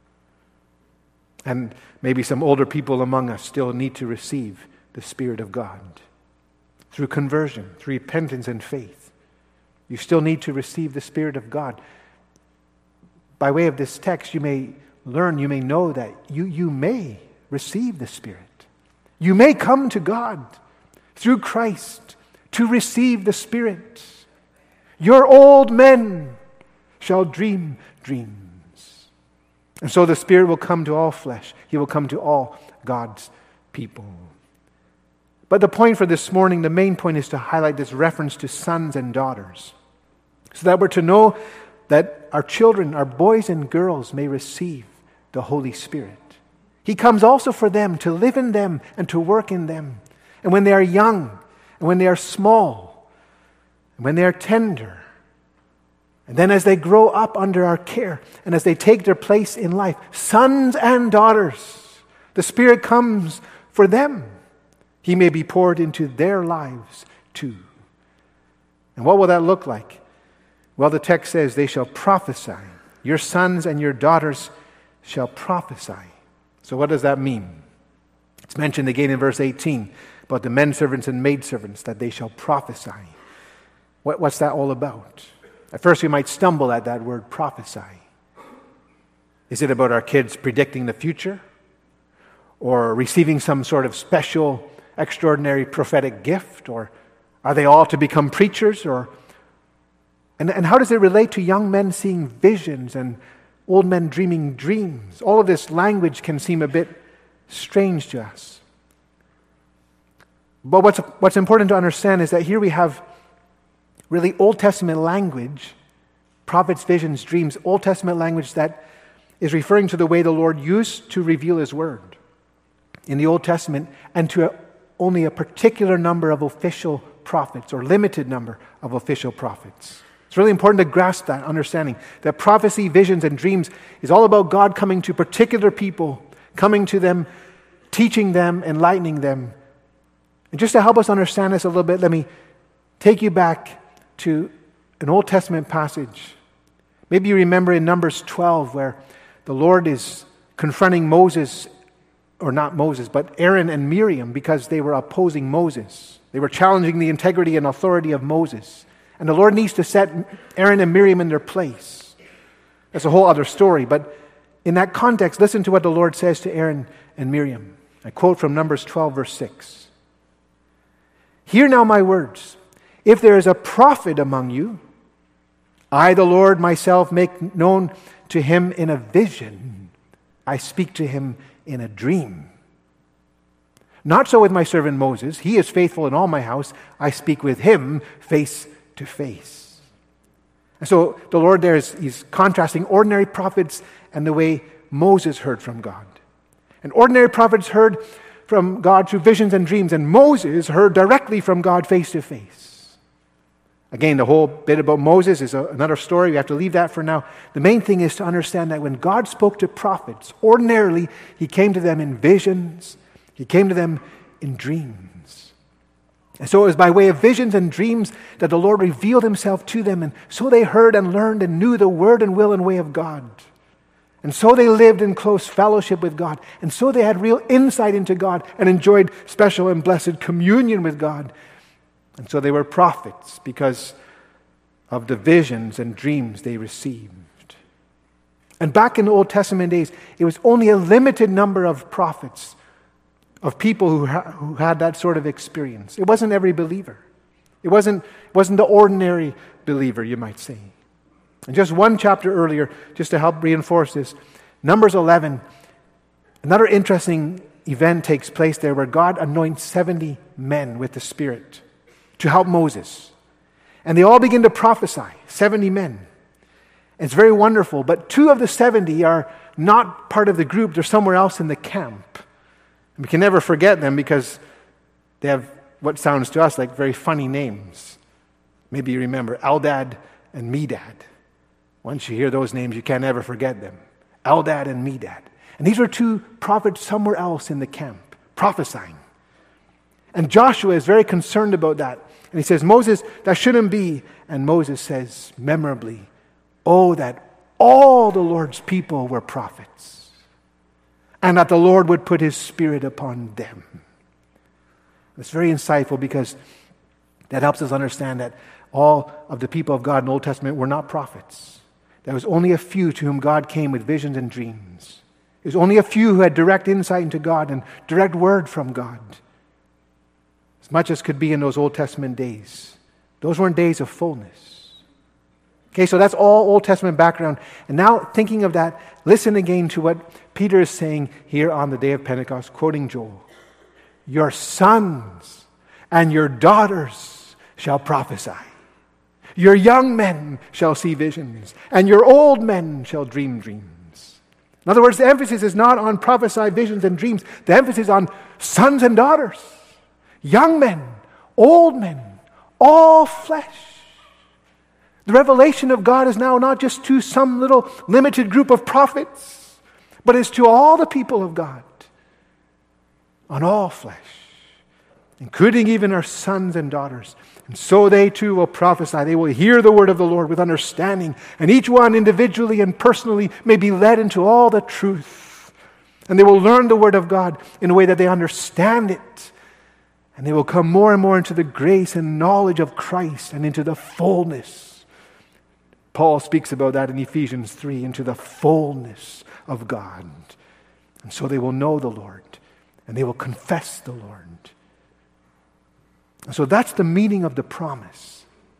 And maybe some older people among us still need to receive the Spirit of God through conversion, through repentance and faith. You still need to receive the Spirit of God. By way of this text, you may learn, you may know that you, you may receive the Spirit. You may come to God through Christ to receive the Spirit. Your old men shall dream dreams. And so the Spirit will come to all flesh. He will come to all God's people. But the point for this morning, the main point is to highlight this reference to sons and daughters. So that we're to know that our children, our boys and girls may receive the Holy Spirit. He comes also for them, to live in them and to work in them. And when they are young, and when they are small, and when they are tender, and then as they grow up under our care, and as they take their place in life, sons and daughters, the Spirit comes for them. He may be poured into their lives too. And what will that look like? Well, the text says, they shall prophesy. Your sons and your daughters shall prophesy. So what does that mean? It's mentioned again in verse eighteen about the men servants and maid servants, that they shall prophesy. What, what's that all about? At first we might stumble at that word prophesy. Is it about our kids predicting the future? Or receiving some sort of special, extraordinary prophetic gift? Or are they all to become preachers? Or And, and how does it relate to young men seeing visions and old men dreaming dreams? All of this language can seem a bit strange to us. But what's, what's important to understand is that here we have really Old Testament language, prophets, visions, dreams, Old Testament language that is referring to the way the Lord used to reveal His Word in the Old Testament, and to a, only a particular number of official prophets, or limited number of official prophets. It's really important to grasp that understanding, that prophecy, visions, and dreams is all about God coming to particular people, coming to them, teaching them, enlightening them. And just to help us understand this a little bit, let me take you back to an Old Testament passage. Maybe you remember in Numbers twelve where the Lord is confronting Moses, or not Moses, but Aaron and Miriam, because they were opposing Moses. They were challenging the integrity and authority of Moses. And the Lord needs to set Aaron and Miriam in their place. That's a whole other story. But in that context, listen to what the Lord says to Aaron and Miriam. I quote from Numbers twelve, verse six. "Hear now my words. If there is a prophet among you, I, the Lord myself, make known to him in a vision. I speak to him in a dream. Not so with my servant Moses. He is faithful in all my house. I speak with him face to face." And so the Lord there is he's contrasting ordinary prophets and the way Moses heard from God. And ordinary prophets heard from God through visions and dreams, and Moses heard directly from God face to face. Again, the whole bit about Moses is a, another story. We have to leave that for now. The main thing is to understand that when God spoke to prophets, ordinarily He came to them in visions. He came to them in dreams. And so it was by way of visions and dreams that the Lord revealed Himself to them. And so they heard and learned and knew the word and will and way of God. And so they lived in close fellowship with God. And so they had real insight into God and enjoyed special and blessed communion with God. And so they were prophets because of the visions and dreams they received. And back in the Old Testament days, it was only a limited number of prophets, of people who, ha- who had that sort of experience. It wasn't every believer. It wasn't, it wasn't the ordinary believer, you might say. And just one chapter earlier, just to help reinforce this, Numbers eleven, another interesting event takes place there where God anoints seventy men with the Spirit to help Moses. And they all begin to prophesy, seventy men. It's very wonderful, but two of the seventy are not part of the group. They're somewhere else in the camp. And we can never forget them because they have what sounds to us like very funny names. Maybe you remember Eldad and Medad. Once you hear those names, you can't ever forget them. Eldad and Medad. And these were two prophets somewhere else in the camp, prophesying. And Joshua is very concerned about that. And he says, "Moses, that shouldn't be." And Moses says, memorably, "Oh, that all the Lord's people were prophets, and that the Lord would put His Spirit upon them." It's very insightful because that helps us understand that all of the people of God in the Old Testament were not prophets. There was only a few to whom God came with visions and dreams. There was only a few who had direct insight into God and direct word from God. As much as could be in those Old Testament days. Those weren't days of fullness. Okay, so that's all Old Testament background. And now, thinking of that, listen again to what Peter is saying here on the day of Pentecost, quoting Joel. "Your sons and your daughters shall prophesy. Your young men shall see visions, and your old men shall dream dreams." In other words, the emphasis is not on prophesy, visions, and dreams. The emphasis is on sons and daughters. Young men, old men, all flesh. The revelation of God is now not just to some little limited group of prophets, but it's to all the people of God, on all flesh, including even our sons and daughters. And so they too will prophesy. They will hear the word of the Lord with understanding, and each one individually and personally may be led into all the truth. And they will learn the word of God in a way that they understand it. And they will come more and more into the grace and knowledge of Christ and into the fullness. Paul speaks about that in Ephesians three, into the fullness of God. And so they will know the Lord, and they will confess the Lord. And so that's the meaning of the promise.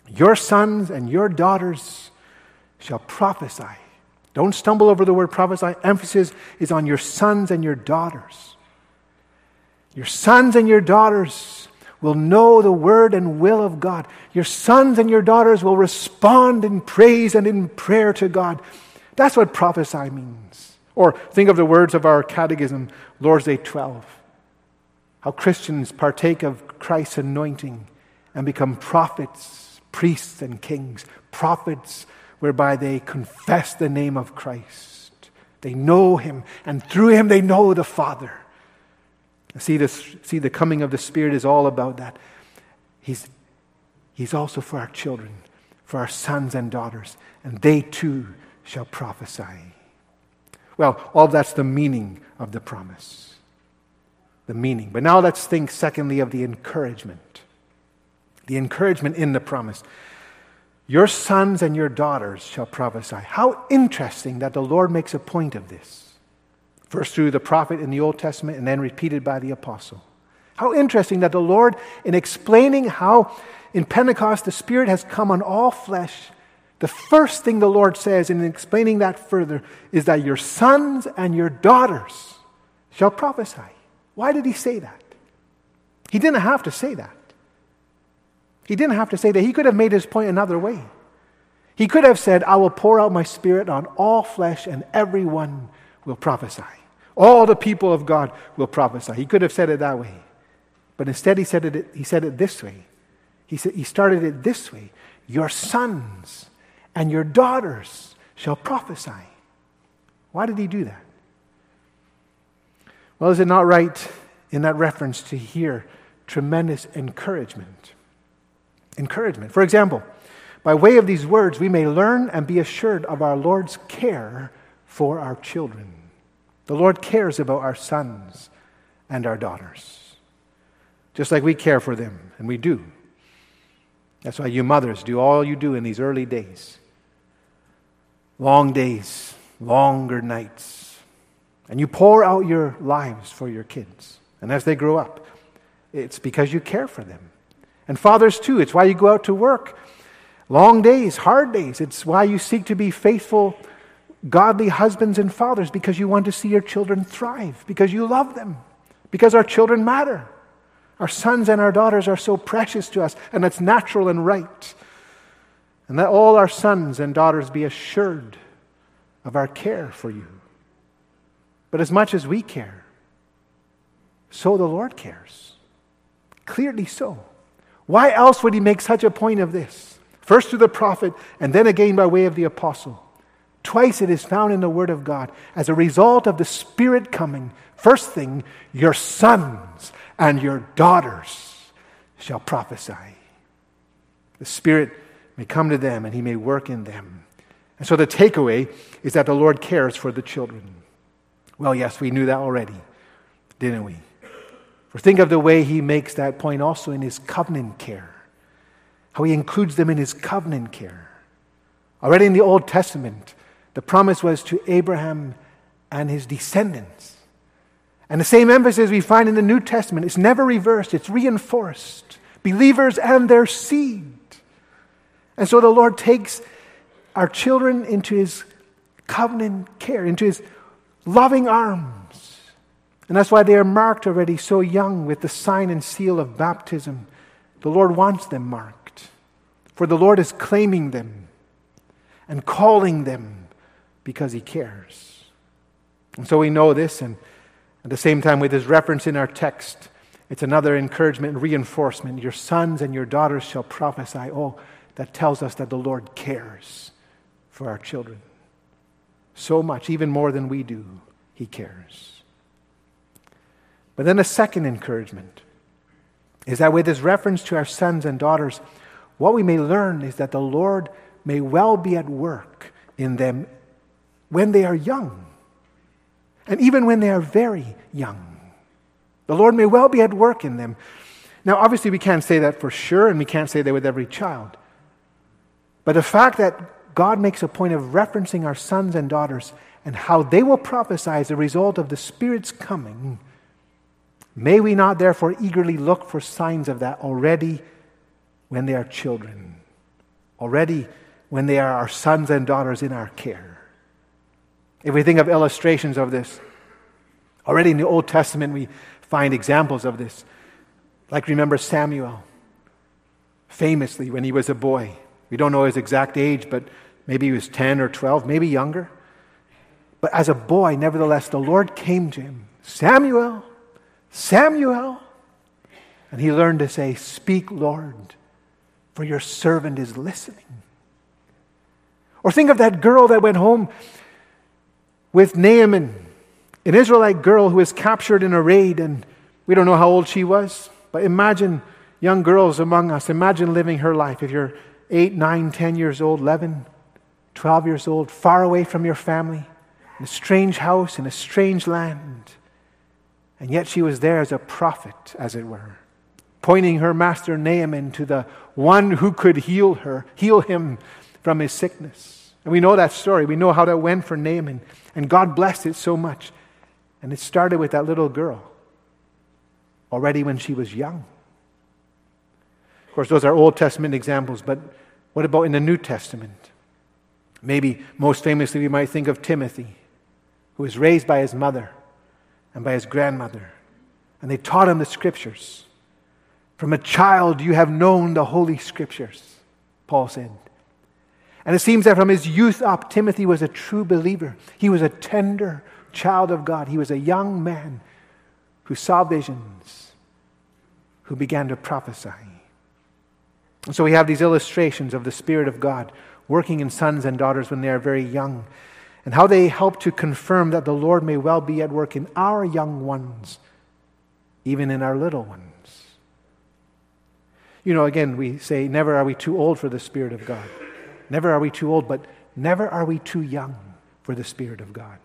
Your sons and your daughters shall prophesy. Don't stumble over the word prophesy. Emphasis is on your sons and your daughters. Your sons and your daughters will know the word and will of God. Your sons and your daughters will respond in praise and in prayer to God. That's what prophesy means. Or think of the words of our catechism, Lord's Day twelve. How Christians partake of Christ's anointing and become prophets, priests, and kings. Prophets whereby they confess the name of Christ. They know Him, and through Him they know the Father. See, this, see, the coming of the Spirit is all about that. He's, he's also for our children, for our sons and daughters, and they too shall prophesy. Well, all that's the meaning of the promise. The meaning. But now let's think, secondly, of the encouragement. The encouragement in the promise. Your sons and your daughters shall prophesy. How interesting that the Lord makes a point of this. First through the prophet in the Old Testament and then repeated by the apostle. How interesting that the Lord, in explaining how in Pentecost the Spirit has come on all flesh, the first thing the Lord says in explaining that further is that your sons and your daughters shall prophesy. Why did He say that? He didn't have to say that. He didn't have to say that. He could have made His point another way. He could have said, I will pour out my Spirit on all flesh and everyone will prophesy. All the people of God will prophesy. He could have said it that way. But instead he said it, he said it this way. He said, he started it this way. Your sons and your daughters shall prophesy. Why did He do that? Well, is it not right in that reference to hear tremendous encouragement? Encouragement. For example, by way of these words, we may learn and be assured of our Lord's care for our children. The Lord cares about our sons and our daughters, just like we care for them, and we do. That's why you mothers do all you do in these early days. Long days, longer nights, and you pour out your lives for your kids. And as they grow up, it's because you care for them. And fathers too, it's why you go out to work. Long days, hard days. It's why you seek to be faithful, godly husbands and fathers, because you want to see your children thrive, because you love them, because our children matter. Our sons and our daughters are so precious to us, and that's natural and right. And that all our sons and daughters be assured of our care for you. But as much as we care, so the Lord cares. Clearly so. Why else would He make such a point of this? First through the prophet, and then again by way of the apostle. Twice it is found in the Word of God as a result of the Spirit coming. First thing, your sons and your daughters shall prophesy. The Spirit may come to them and He may work in them. And so the takeaway is that the Lord cares for the children. Well, yes, we knew that already, didn't we? For think of the way He makes that point also in His covenant care. How He includes them in His covenant care. Already in the Old Testament, the promise was to Abraham and his descendants. And the same emphasis we find in the New Testament. It's never reversed. It's reinforced. Believers and their seed. And so the Lord takes our children into His covenant care, into His loving arms. And that's why they are marked already so young with the sign and seal of baptism. The Lord wants them marked. For the Lord is claiming them and calling them because He cares. And so we know this, and at the same time with this reference in our text, it's another encouragement and reinforcement. Your sons and your daughters shall prophesy. Oh, that tells us that the Lord cares for our children. So much, even more than we do, He cares. But then a second encouragement is that with this reference to our sons and daughters, what we may learn is that the Lord may well be at work in them when they are young, and even when they are very young. The Lord may well be at work in them. Now, obviously, we can't say that for sure, and we can't say that with every child. But the fact that God makes a point of referencing our sons and daughters and how they will prophesy as a result of the Spirit's coming, may we not therefore eagerly look for signs of that already when they are children, already when they are our sons and daughters in our care. If we think of illustrations of this, already in the Old Testament we find examples of this. Like remember Samuel, famously when he was a boy. We don't know his exact age, but maybe he was ten or twelve, maybe younger. But as a boy, nevertheless, the Lord came to him, Samuel, Samuel. And he learned to say, "Speak, Lord, for your servant is listening." Or think of that girl that went home with Naaman, an Israelite girl who was captured in a raid, and we don't know how old she was, but imagine young girls among us. Imagine living her life. If you're eight, nine, ten years old, eleven, twelve years old, far away from your family, in a strange house, in a strange land. And yet she was there as a prophet, as it were, pointing her master Naaman to the one who could heal her, heal him from his sickness. And we know that story. We know how that went for Naaman. And God blessed it so much. And it started with that little girl, already when she was young. Of course, those are Old Testament examples, but what about in the New Testament? Maybe most famously we might think of Timothy, who was raised by his mother and by his grandmother. And they taught him the Scriptures. From a child you have known the Holy Scriptures, Paul said. And it seems that from his youth up, Timothy was a true believer. He was a tender child of God. He was a young man who saw visions, who began to prophesy. And so we have these illustrations of the Spirit of God working in sons and daughters when they are very young, and how they help to confirm that the Lord may well be at work in our young ones, even in our little ones. You know, again, we say never are we too old for the Spirit of God. Never are we too old, but never are we too young for the Spirit of God.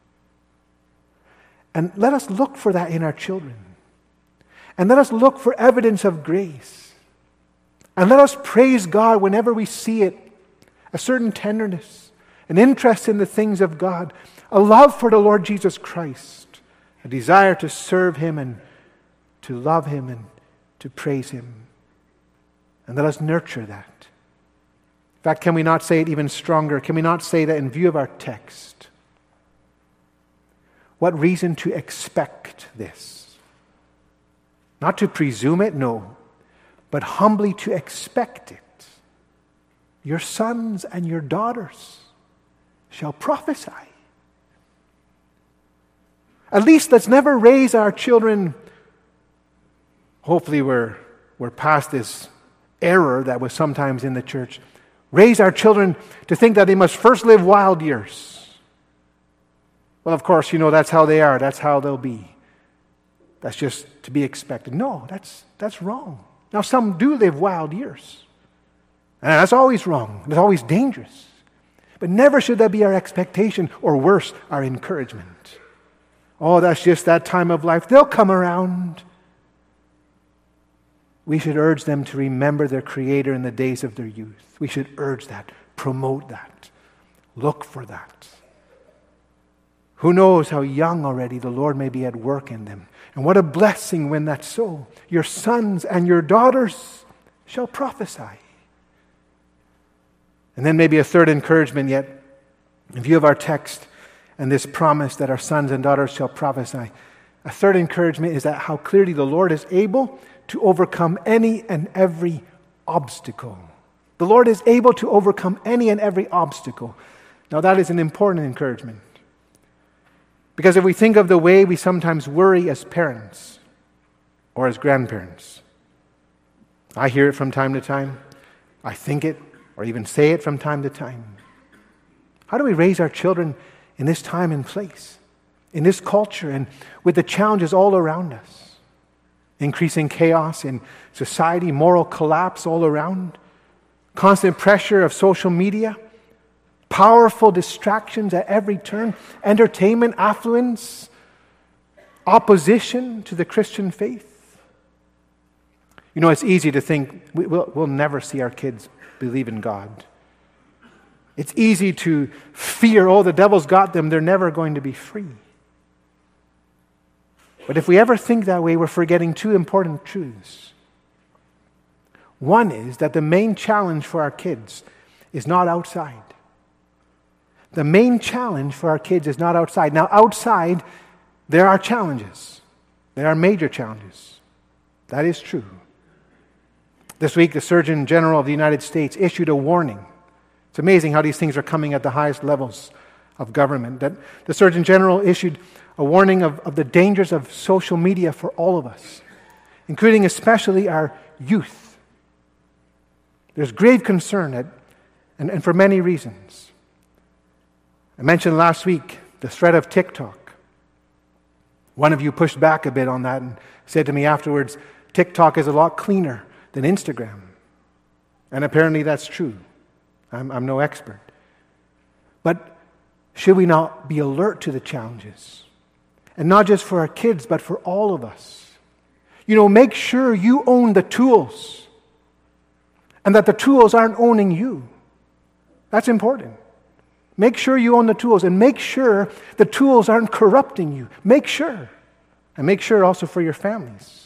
And let us look for that in our children. And let us look for evidence of grace. And let us praise God whenever we see it. A certain tenderness, an interest in the things of God, a love for the Lord Jesus Christ, a desire to serve Him and to love Him and to praise Him. And let us nurture that. In fact, can we not say it even stronger? Can we not say that in view of our text? What reason to expect this? Not to presume it, no, but humbly to expect it. Your sons and your daughters shall prophesy. At least let's never raise our children. Hopefully we're, we're past this error that was sometimes in the church. Raise our children to think that they must first live wild years. Well, of course, you know, that's how they are. That's how they'll be. That's just to be expected. No, that's that's wrong. Now, some do live wild years. And that's always wrong. It's always dangerous. But never should that be our expectation, or worse, our encouragement. Oh, that's just that time of life. They'll come around. We should urge them to remember their Creator in the days of their youth. We should urge that, promote that, look for that. Who knows how young already the Lord may be at work in them. And what a blessing when that's so. Your sons and your daughters shall prophesy. And then maybe a third encouragement yet, in view of our text and this promise that our sons and daughters shall prophesy. A third encouragement is that how clearly the Lord is able to overcome any and every obstacle. The Lord is able to overcome any and every obstacle. Now that is an important encouragement. Because if we think of the way we sometimes worry as parents or as grandparents, I hear it from time to time, I think it or even say it from time to time. How do we raise our children in this time and place, in this culture, and with the challenges all around us? Increasing chaos in society, moral collapse all around, constant pressure of social media, powerful distractions at every turn, entertainment, affluence, opposition to the Christian faith. You know, it's easy to think we'll, we'll never see our kids believe in God. It's easy to fear, oh, the devil's got them, they're never going to be free. But if we ever think that way, we're forgetting two important truths. One is that the main challenge for our kids is not outside. The main challenge for our kids is not outside. Now, outside, there are challenges. There are major challenges. That is true. This week, the Surgeon General of the United States issued a warning. It's amazing how these things are coming at the highest levels of government. That the Surgeon General issued a warning of, of the dangers of social media for all of us, including especially our youth. There's grave concern, that, and, and for many reasons. I mentioned last week the threat of TikTok. One of you pushed back a bit on that and said to me afterwards, TikTok is a lot cleaner than Instagram. And apparently that's true. I'm, I'm no expert. But should we not be alert to the challenges? And not just for our kids, but for all of us. You know, make sure you own the tools. And that the tools aren't owning you. That's important. Make sure you own the tools, and make sure the tools aren't corrupting you. Make sure. And make sure also for your families.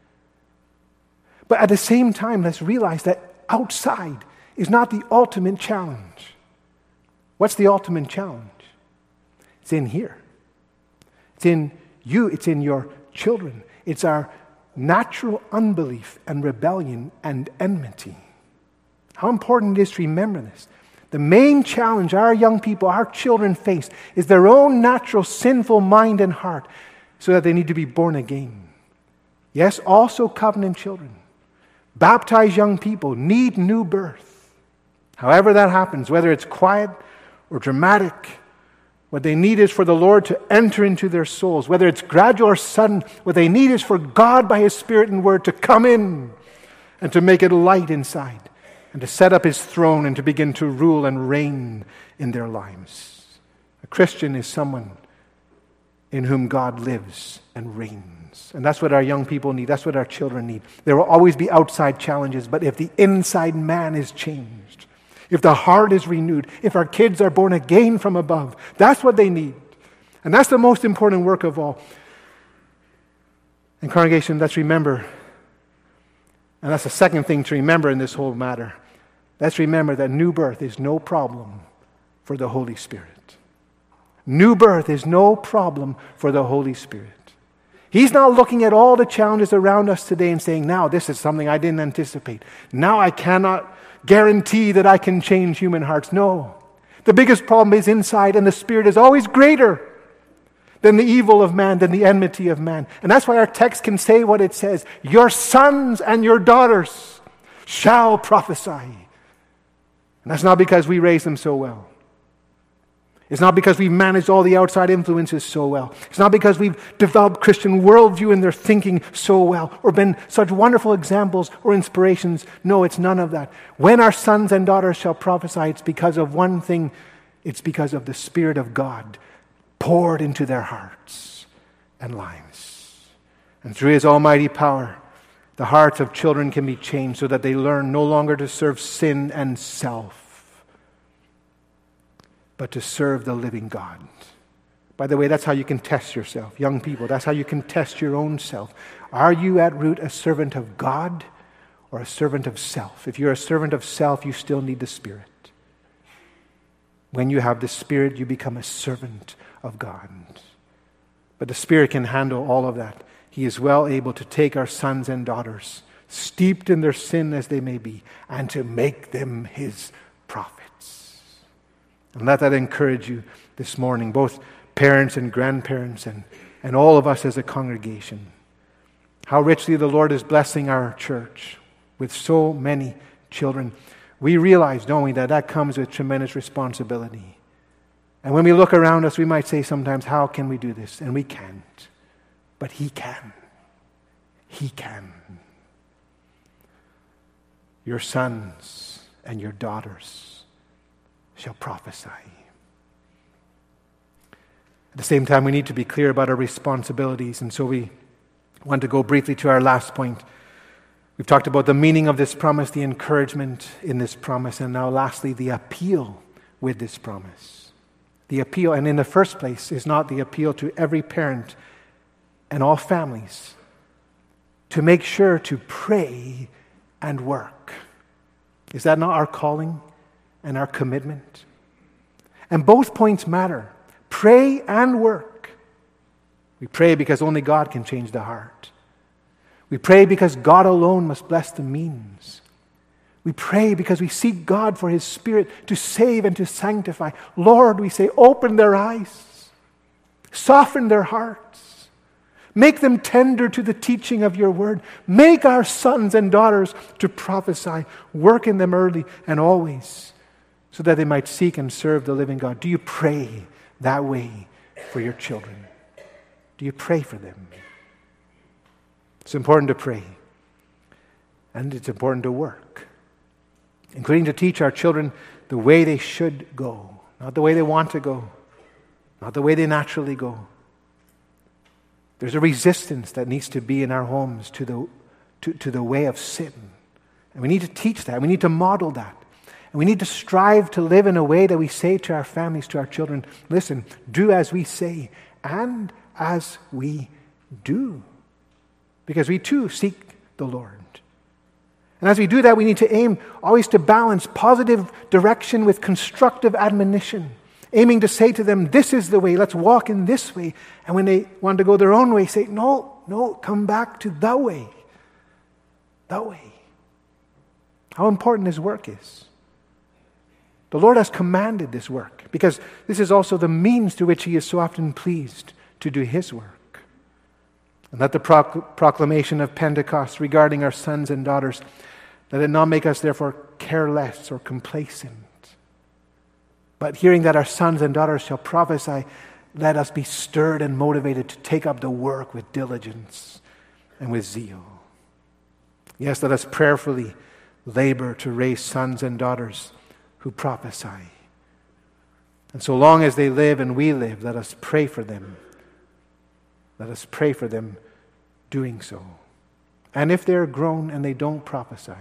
But at the same time, let's realize that outside is not the ultimate challenge. What's the ultimate challenge? It's in here. It's in you. It's in your children. It's our natural unbelief and rebellion and enmity. How important it is to remember this. The main challenge our young people, our children face is their own natural sinful mind and heart, so that they need to be born again. Yes, also covenant children. Baptized young people need new birth. However that happens, whether it's quiet or dramatic, what they need is for the Lord to enter into their souls. Whether it's gradual or sudden, what they need is for God by His Spirit and Word to come in and to make it light inside, and to set up His throne and to begin to rule and reign in their lives. A Christian is someone in whom God lives and reigns. And that's what our young people need. That's what our children need. There will always be outside challenges, but if the inside man is changed, if the heart is renewed, if our kids are born again from above, that's what they need. And that's the most important work of all. And congregation, let's remember, and that's the second thing to remember in this whole matter. Let's remember that new birth is no problem for the Holy Spirit. New birth is no problem for the Holy Spirit. He's not looking at all the challenges around us today and saying, now this is something I didn't anticipate. Now I cannot guarantee that I can change human hearts. No. The biggest problem is inside, and the Spirit is always greater than the evil of man, than the enmity of man. And that's why our text can say what it says. Your sons and your daughters shall prophesy. And that's not because we raised them so well. It's not because we've managed all the outside influences so well. It's not because we've developed Christian worldview in their thinking so well, or been such wonderful examples or inspirations. No, it's none of that. When our sons and daughters shall prophesy, it's because of one thing. It's because of the Spirit of God poured into their hearts and lives. And through His almighty power, the hearts of children can be changed so that they learn no longer to serve sin and self, but to serve the living God. By the way, that's how you can test yourself. Young people, that's how you can test your own self. Are you at root a servant of God or a servant of self? If you're a servant of self, you still need the Spirit. When you have the Spirit, you become a servant of God. But the Spirit can handle all of that. He is well able to take our sons and daughters, steeped in their sin as they may be, and to make them His prophets. And let that encourage you this morning, both parents and grandparents and, and all of us as a congregation. How richly the Lord is blessing our church with so many children. We realize, don't we, that that comes with tremendous responsibility. And when we look around us, we might say sometimes, how can we do this? And we can't. But He can. He can. Your sons and your daughters shall prophesy. At the same time, we need to be clear about our responsibilities, and so we want to go briefly to our last point. We've talked about the meaning of this promise, the encouragement in this promise, and now lastly, the appeal with this promise. The appeal, and in the first place, is not the appeal to every parent and all families to make sure to pray and work. Is that not our calling and our commitment? And both points matter. Pray and work. We pray because only God can change the heart. We pray because God alone must bless the means. We pray because we seek God for His Spirit to save and to sanctify. Lord, we say, open their eyes. Soften their hearts. Make them tender to the teaching of your word. Make our sons and daughters to prophesy. Work in them early and always, so that they might seek and serve the living God. Do you pray that way for your children? Do you pray for them? It's important to pray. And it's important to work, including to teach our children the way they should go, not the way they want to go, not the way they naturally go. There's a resistance that needs to be in our homes to the, to, to the way of sin. And we need to teach that. We need to model that. And we need to strive to live in a way that we say to our families, to our children, listen, do as we say and as we do. Because we too seek the Lord. And as we do that, we need to aim always to balance positive direction with constructive admonition, aiming to say to them, this is the way, let's walk in this way. And when they want to go their own way, say, no, no, come back to the way. The way. How important this work is. The Lord has commanded this work because this is also the means through which He is so often pleased to do His work. And let the proc- proclamation of Pentecost regarding our sons and daughters, let it not make us therefore careless or complacent. But hearing that our sons and daughters shall prophesy, let us be stirred and motivated to take up the work with diligence and with zeal. Yes, let us prayerfully labor to raise sons and daughters who prophesy. And so long as they live and we live, let us pray for them. Let us pray for them doing so. And if they're grown and they don't prophesy,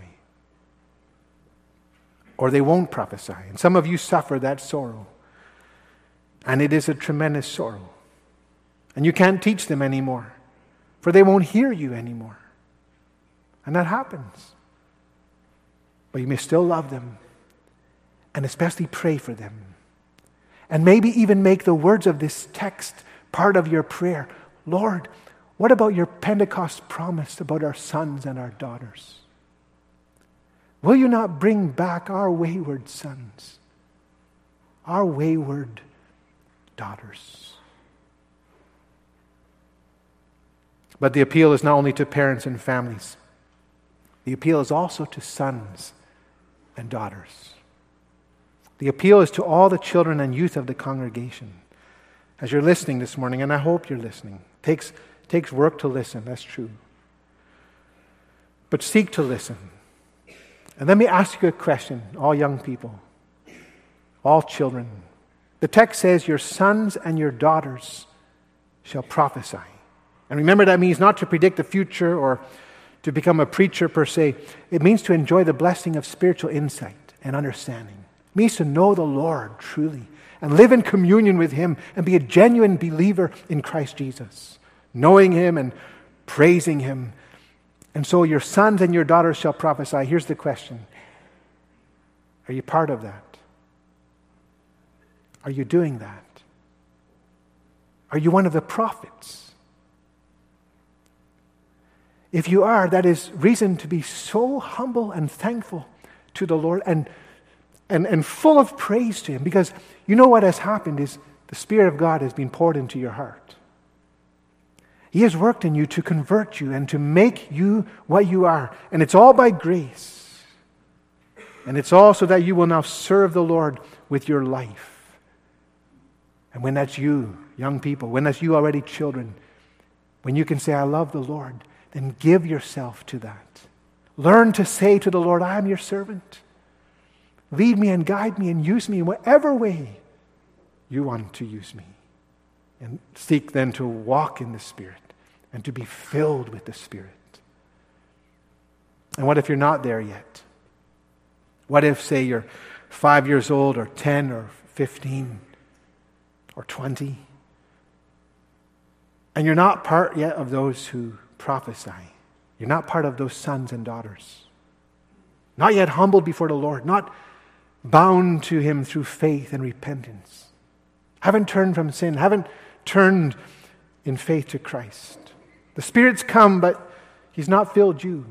or they won't prophesy, and some of you suffer that sorrow, and it is a tremendous sorrow, and you can't teach them anymore, for they won't hear you anymore. And that happens. But you may still love them, and especially pray for them. And maybe even make the words of this text part of your prayer. Lord, what about your Pentecost promise about our sons and our daughters? Will you not bring back our wayward sons, our wayward daughters? But the appeal is not only to parents and families. The appeal is also to sons and daughters. The appeal is to all the children and youth of the congregation. As you're listening this morning, and I hope you're listening, it takes, takes work to listen, that's true. But seek to listen. And let me ask you a question, all young people, all children. The text says, your sons and your daughters shall prophesy. And remember, that means not to predict the future or to become a preacher per se. It means to enjoy the blessing of spiritual insight and understanding. It means to know the Lord truly and live in communion with Him and be a genuine believer in Christ Jesus, knowing Him and praising Him. And so your sons and your daughters shall prophesy. Here's the question. Are you part of that? Are you doing that? Are you one of the prophets? If you are, that is reason to be so humble and thankful to the Lord and, and, and full of praise to Him. Because you know what has happened is the Spirit of God has been poured into your heart. He has worked in you to convert you and to make you what you are. And it's all by grace. And it's all so that you will now serve the Lord with your life. And when that's you, young people, when that's you already children, when you can say, I love the Lord, then give yourself to that. Learn to say to the Lord, I am your servant. Lead me and guide me and use me in whatever way you want to use me. And seek then to walk in the Spirit and to be filled with the Spirit. And what if you're not there yet? What if, say, you're five years old or ten or fifteen or twenty, and you're not part yet of those who prophesy? You're not part of those sons and daughters. not yet humbled before the Lord, not bound to Him through faith and repentance. Haven't turned from sin, haven't turned in faith to Christ. The Spirit's come, but He's not filled you.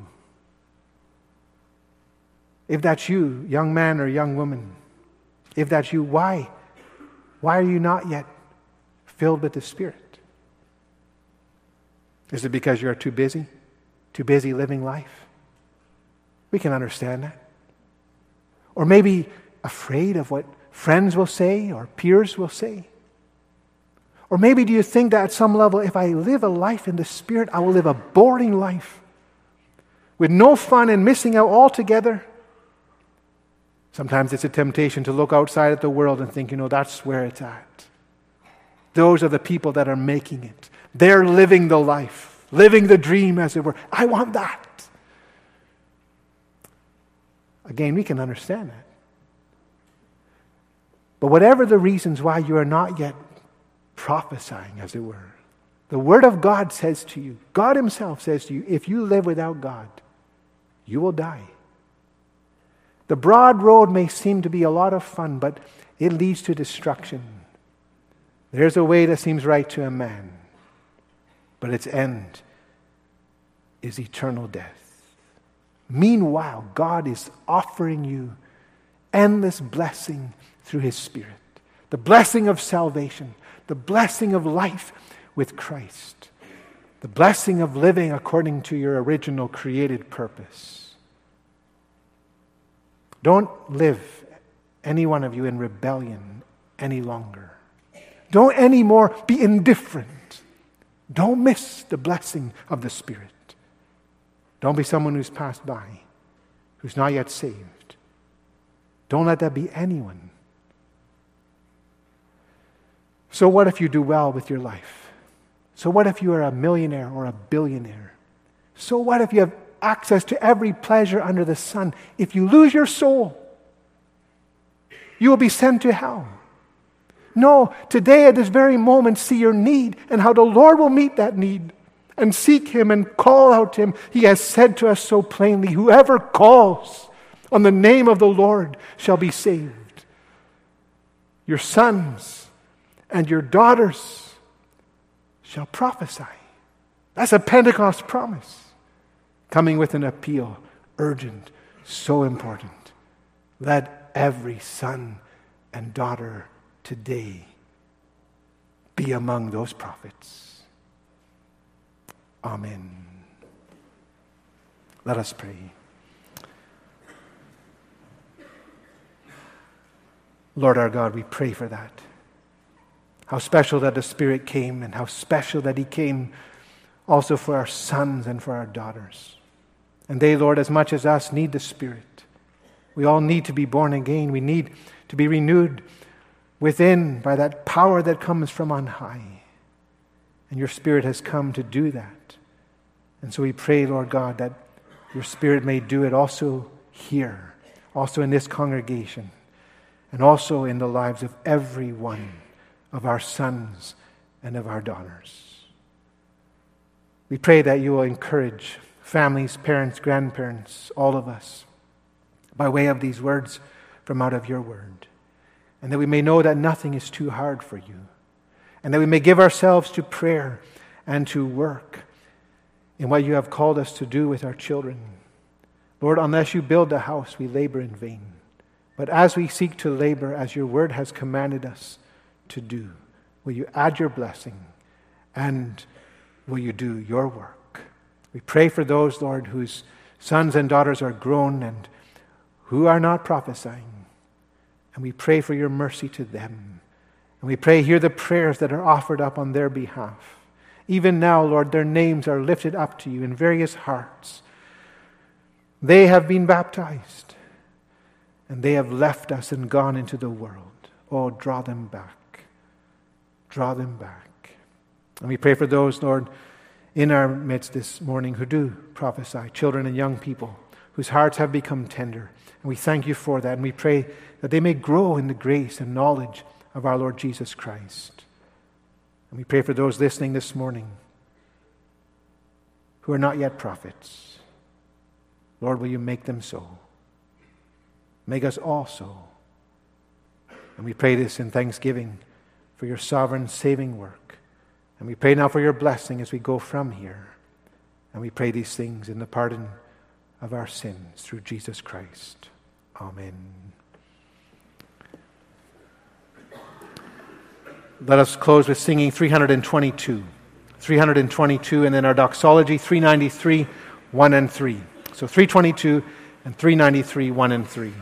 If that's you, young man or young woman, if that's you, why? Why are you not yet filled with the Spirit? Is it because you're too busy? Too busy living life? We can understand that. Or maybe afraid of what friends will say or peers will say. Or maybe do you think that at some level, if I live a life in the Spirit, I will live a boring life with no fun and missing out altogether? Sometimes it's a temptation to look outside at the world and think, you know, that's where it's at. Those are the people that are making it. They're living the life, living the dream, as it were. I want that. Again, we can understand that. But whatever the reasons why you are not yet prophesying, as it were, the Word of God says to you, God Himself says to you, if you live without God, you will die. The broad road may seem to be a lot of fun, but it leads to destruction. There's a way that seems right to a man, but its end is eternal death. Meanwhile, God is offering you endless blessing through His Spirit. The blessing of salvation, the blessing of life with Christ, the blessing of living according to your original created purpose. Don't live, any one of you, in rebellion any longer. Don't anymore be indifferent. Don't miss the blessing of the Spirit. Don't be someone who's passed by, who's not yet saved. Don't let that be anyone. So what if you do well with your life? So what if you are a millionaire or a billionaire? So what if you have access to every pleasure under the sun? If you lose your soul, you will be sent to hell. No, today at this very moment, see your need and how the Lord will meet that need, and seek Him and call out to Him. He has said to us so plainly, whoever calls on the name of the Lord shall be saved. Your sons and your daughters shall prophesy. That's a Pentecost promise. Coming with an appeal, urgent, so important. Let every son and daughter today be among those prophets. Amen. Let us pray. Lord our God, we pray for that. How special that the Spirit came, and how special that He came also for our sons and for our daughters. And they, Lord, as much as us, need the Spirit. We all need to be born again. We need to be renewed within by that power that comes from on high. And your Spirit has come to do that. And so we pray, Lord God, that your Spirit may do it also here, also in this congregation, and also in the lives of every one of our sons and of our daughters. We pray that you will encourage families, parents, grandparents, all of us, by way of these words from out of your word. And that we may know that nothing is too hard for you. And that we may give ourselves to prayer and to work in what you have called us to do with our children. Lord, unless you build a house, we labor in vain. But as we seek to labor, as your word has commanded us to do, will you add your blessing, and will you do your work? We pray for those, Lord, whose sons and daughters are grown and who are not prophesying. And we pray for your mercy to them. And we pray, hear the prayers that are offered up on their behalf. Even now, Lord, their names are lifted up to you in various hearts. They have been baptized, and they have left us and gone into the world. Oh, draw them back. Draw them back. And we pray for those, Lord, in our midst this morning who do prophesy, children and young people, whose hearts have become tender. And we thank you for that. And we pray that they may grow in the grace and knowledge of our Lord Jesus Christ. And we pray for those listening this morning who are not yet prophets. Lord, will you make them so? make us also. And we pray this in thanksgiving for your sovereign saving work. And we pray now for your blessing as we go from here. And we pray these things in the pardon of our sins through Jesus Christ. Amen. Let us close with singing three twenty-two. three twenty-two, and then our doxology, three ninety-three, one and three. So three twenty-two and three ninety-three, one and three.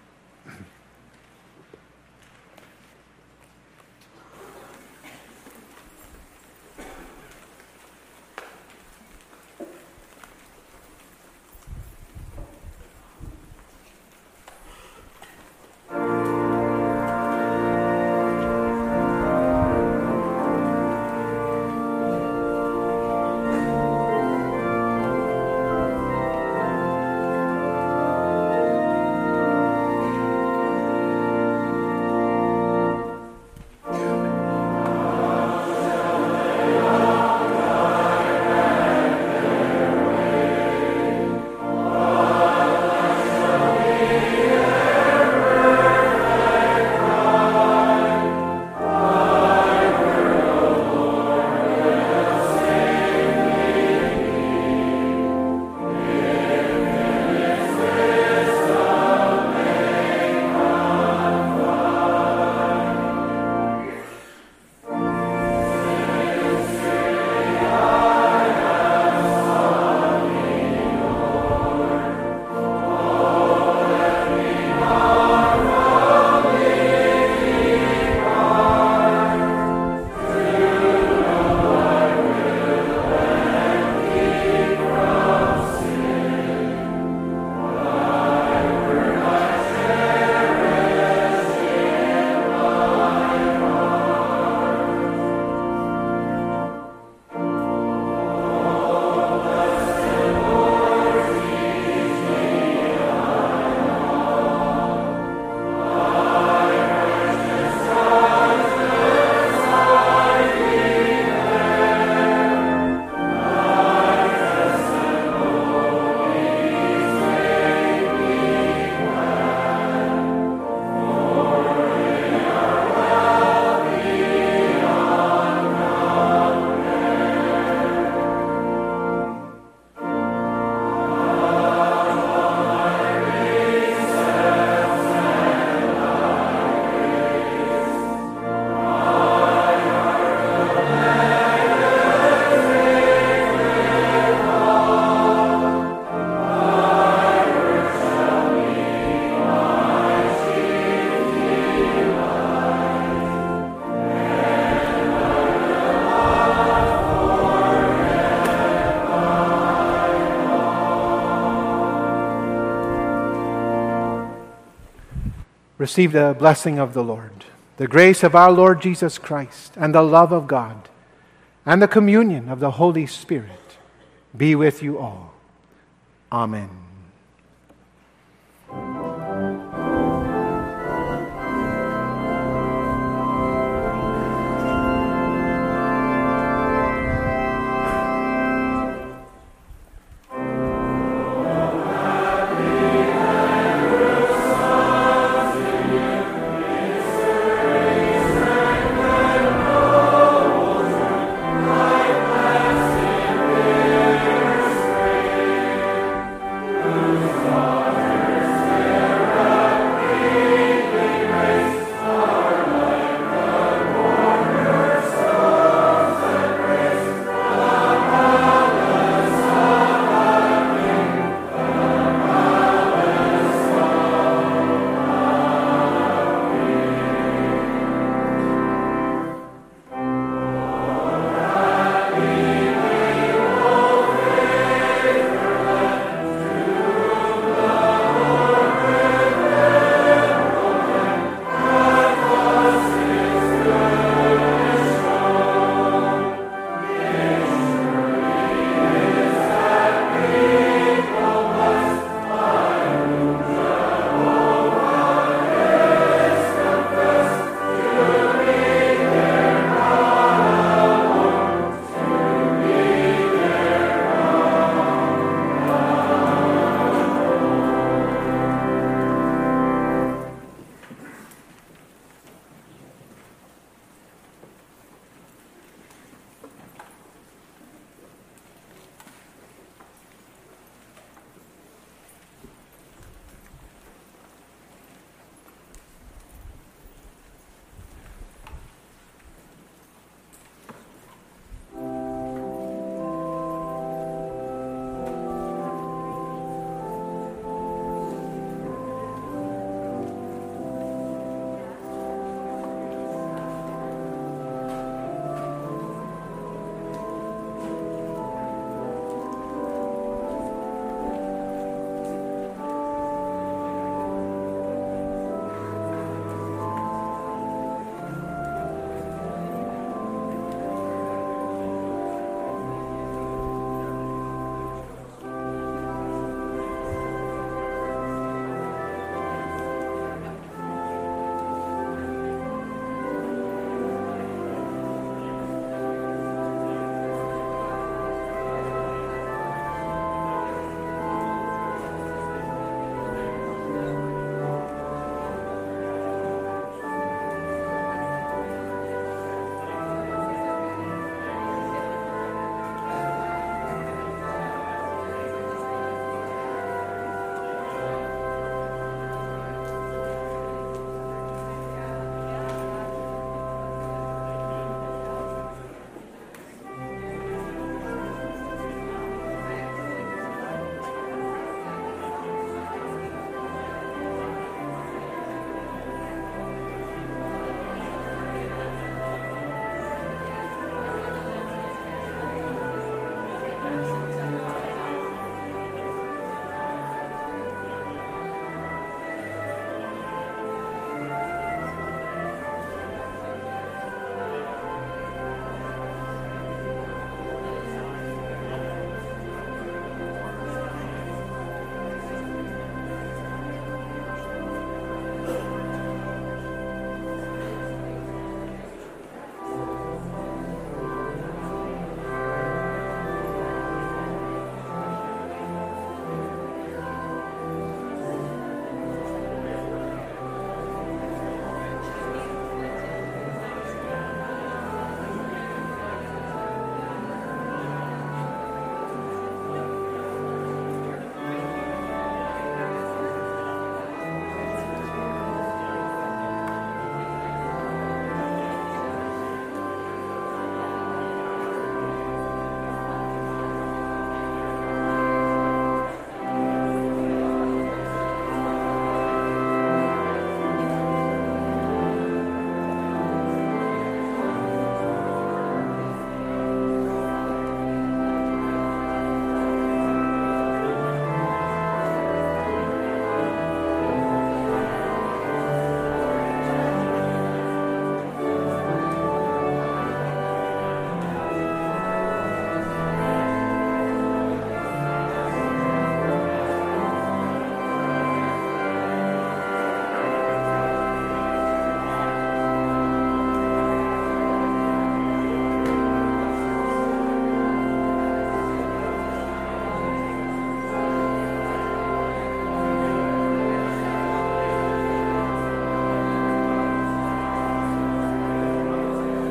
Receive the blessing of the Lord, the grace of our Lord Jesus Christ, and the love of God, and the communion of the Holy Spirit be with you all. Amen.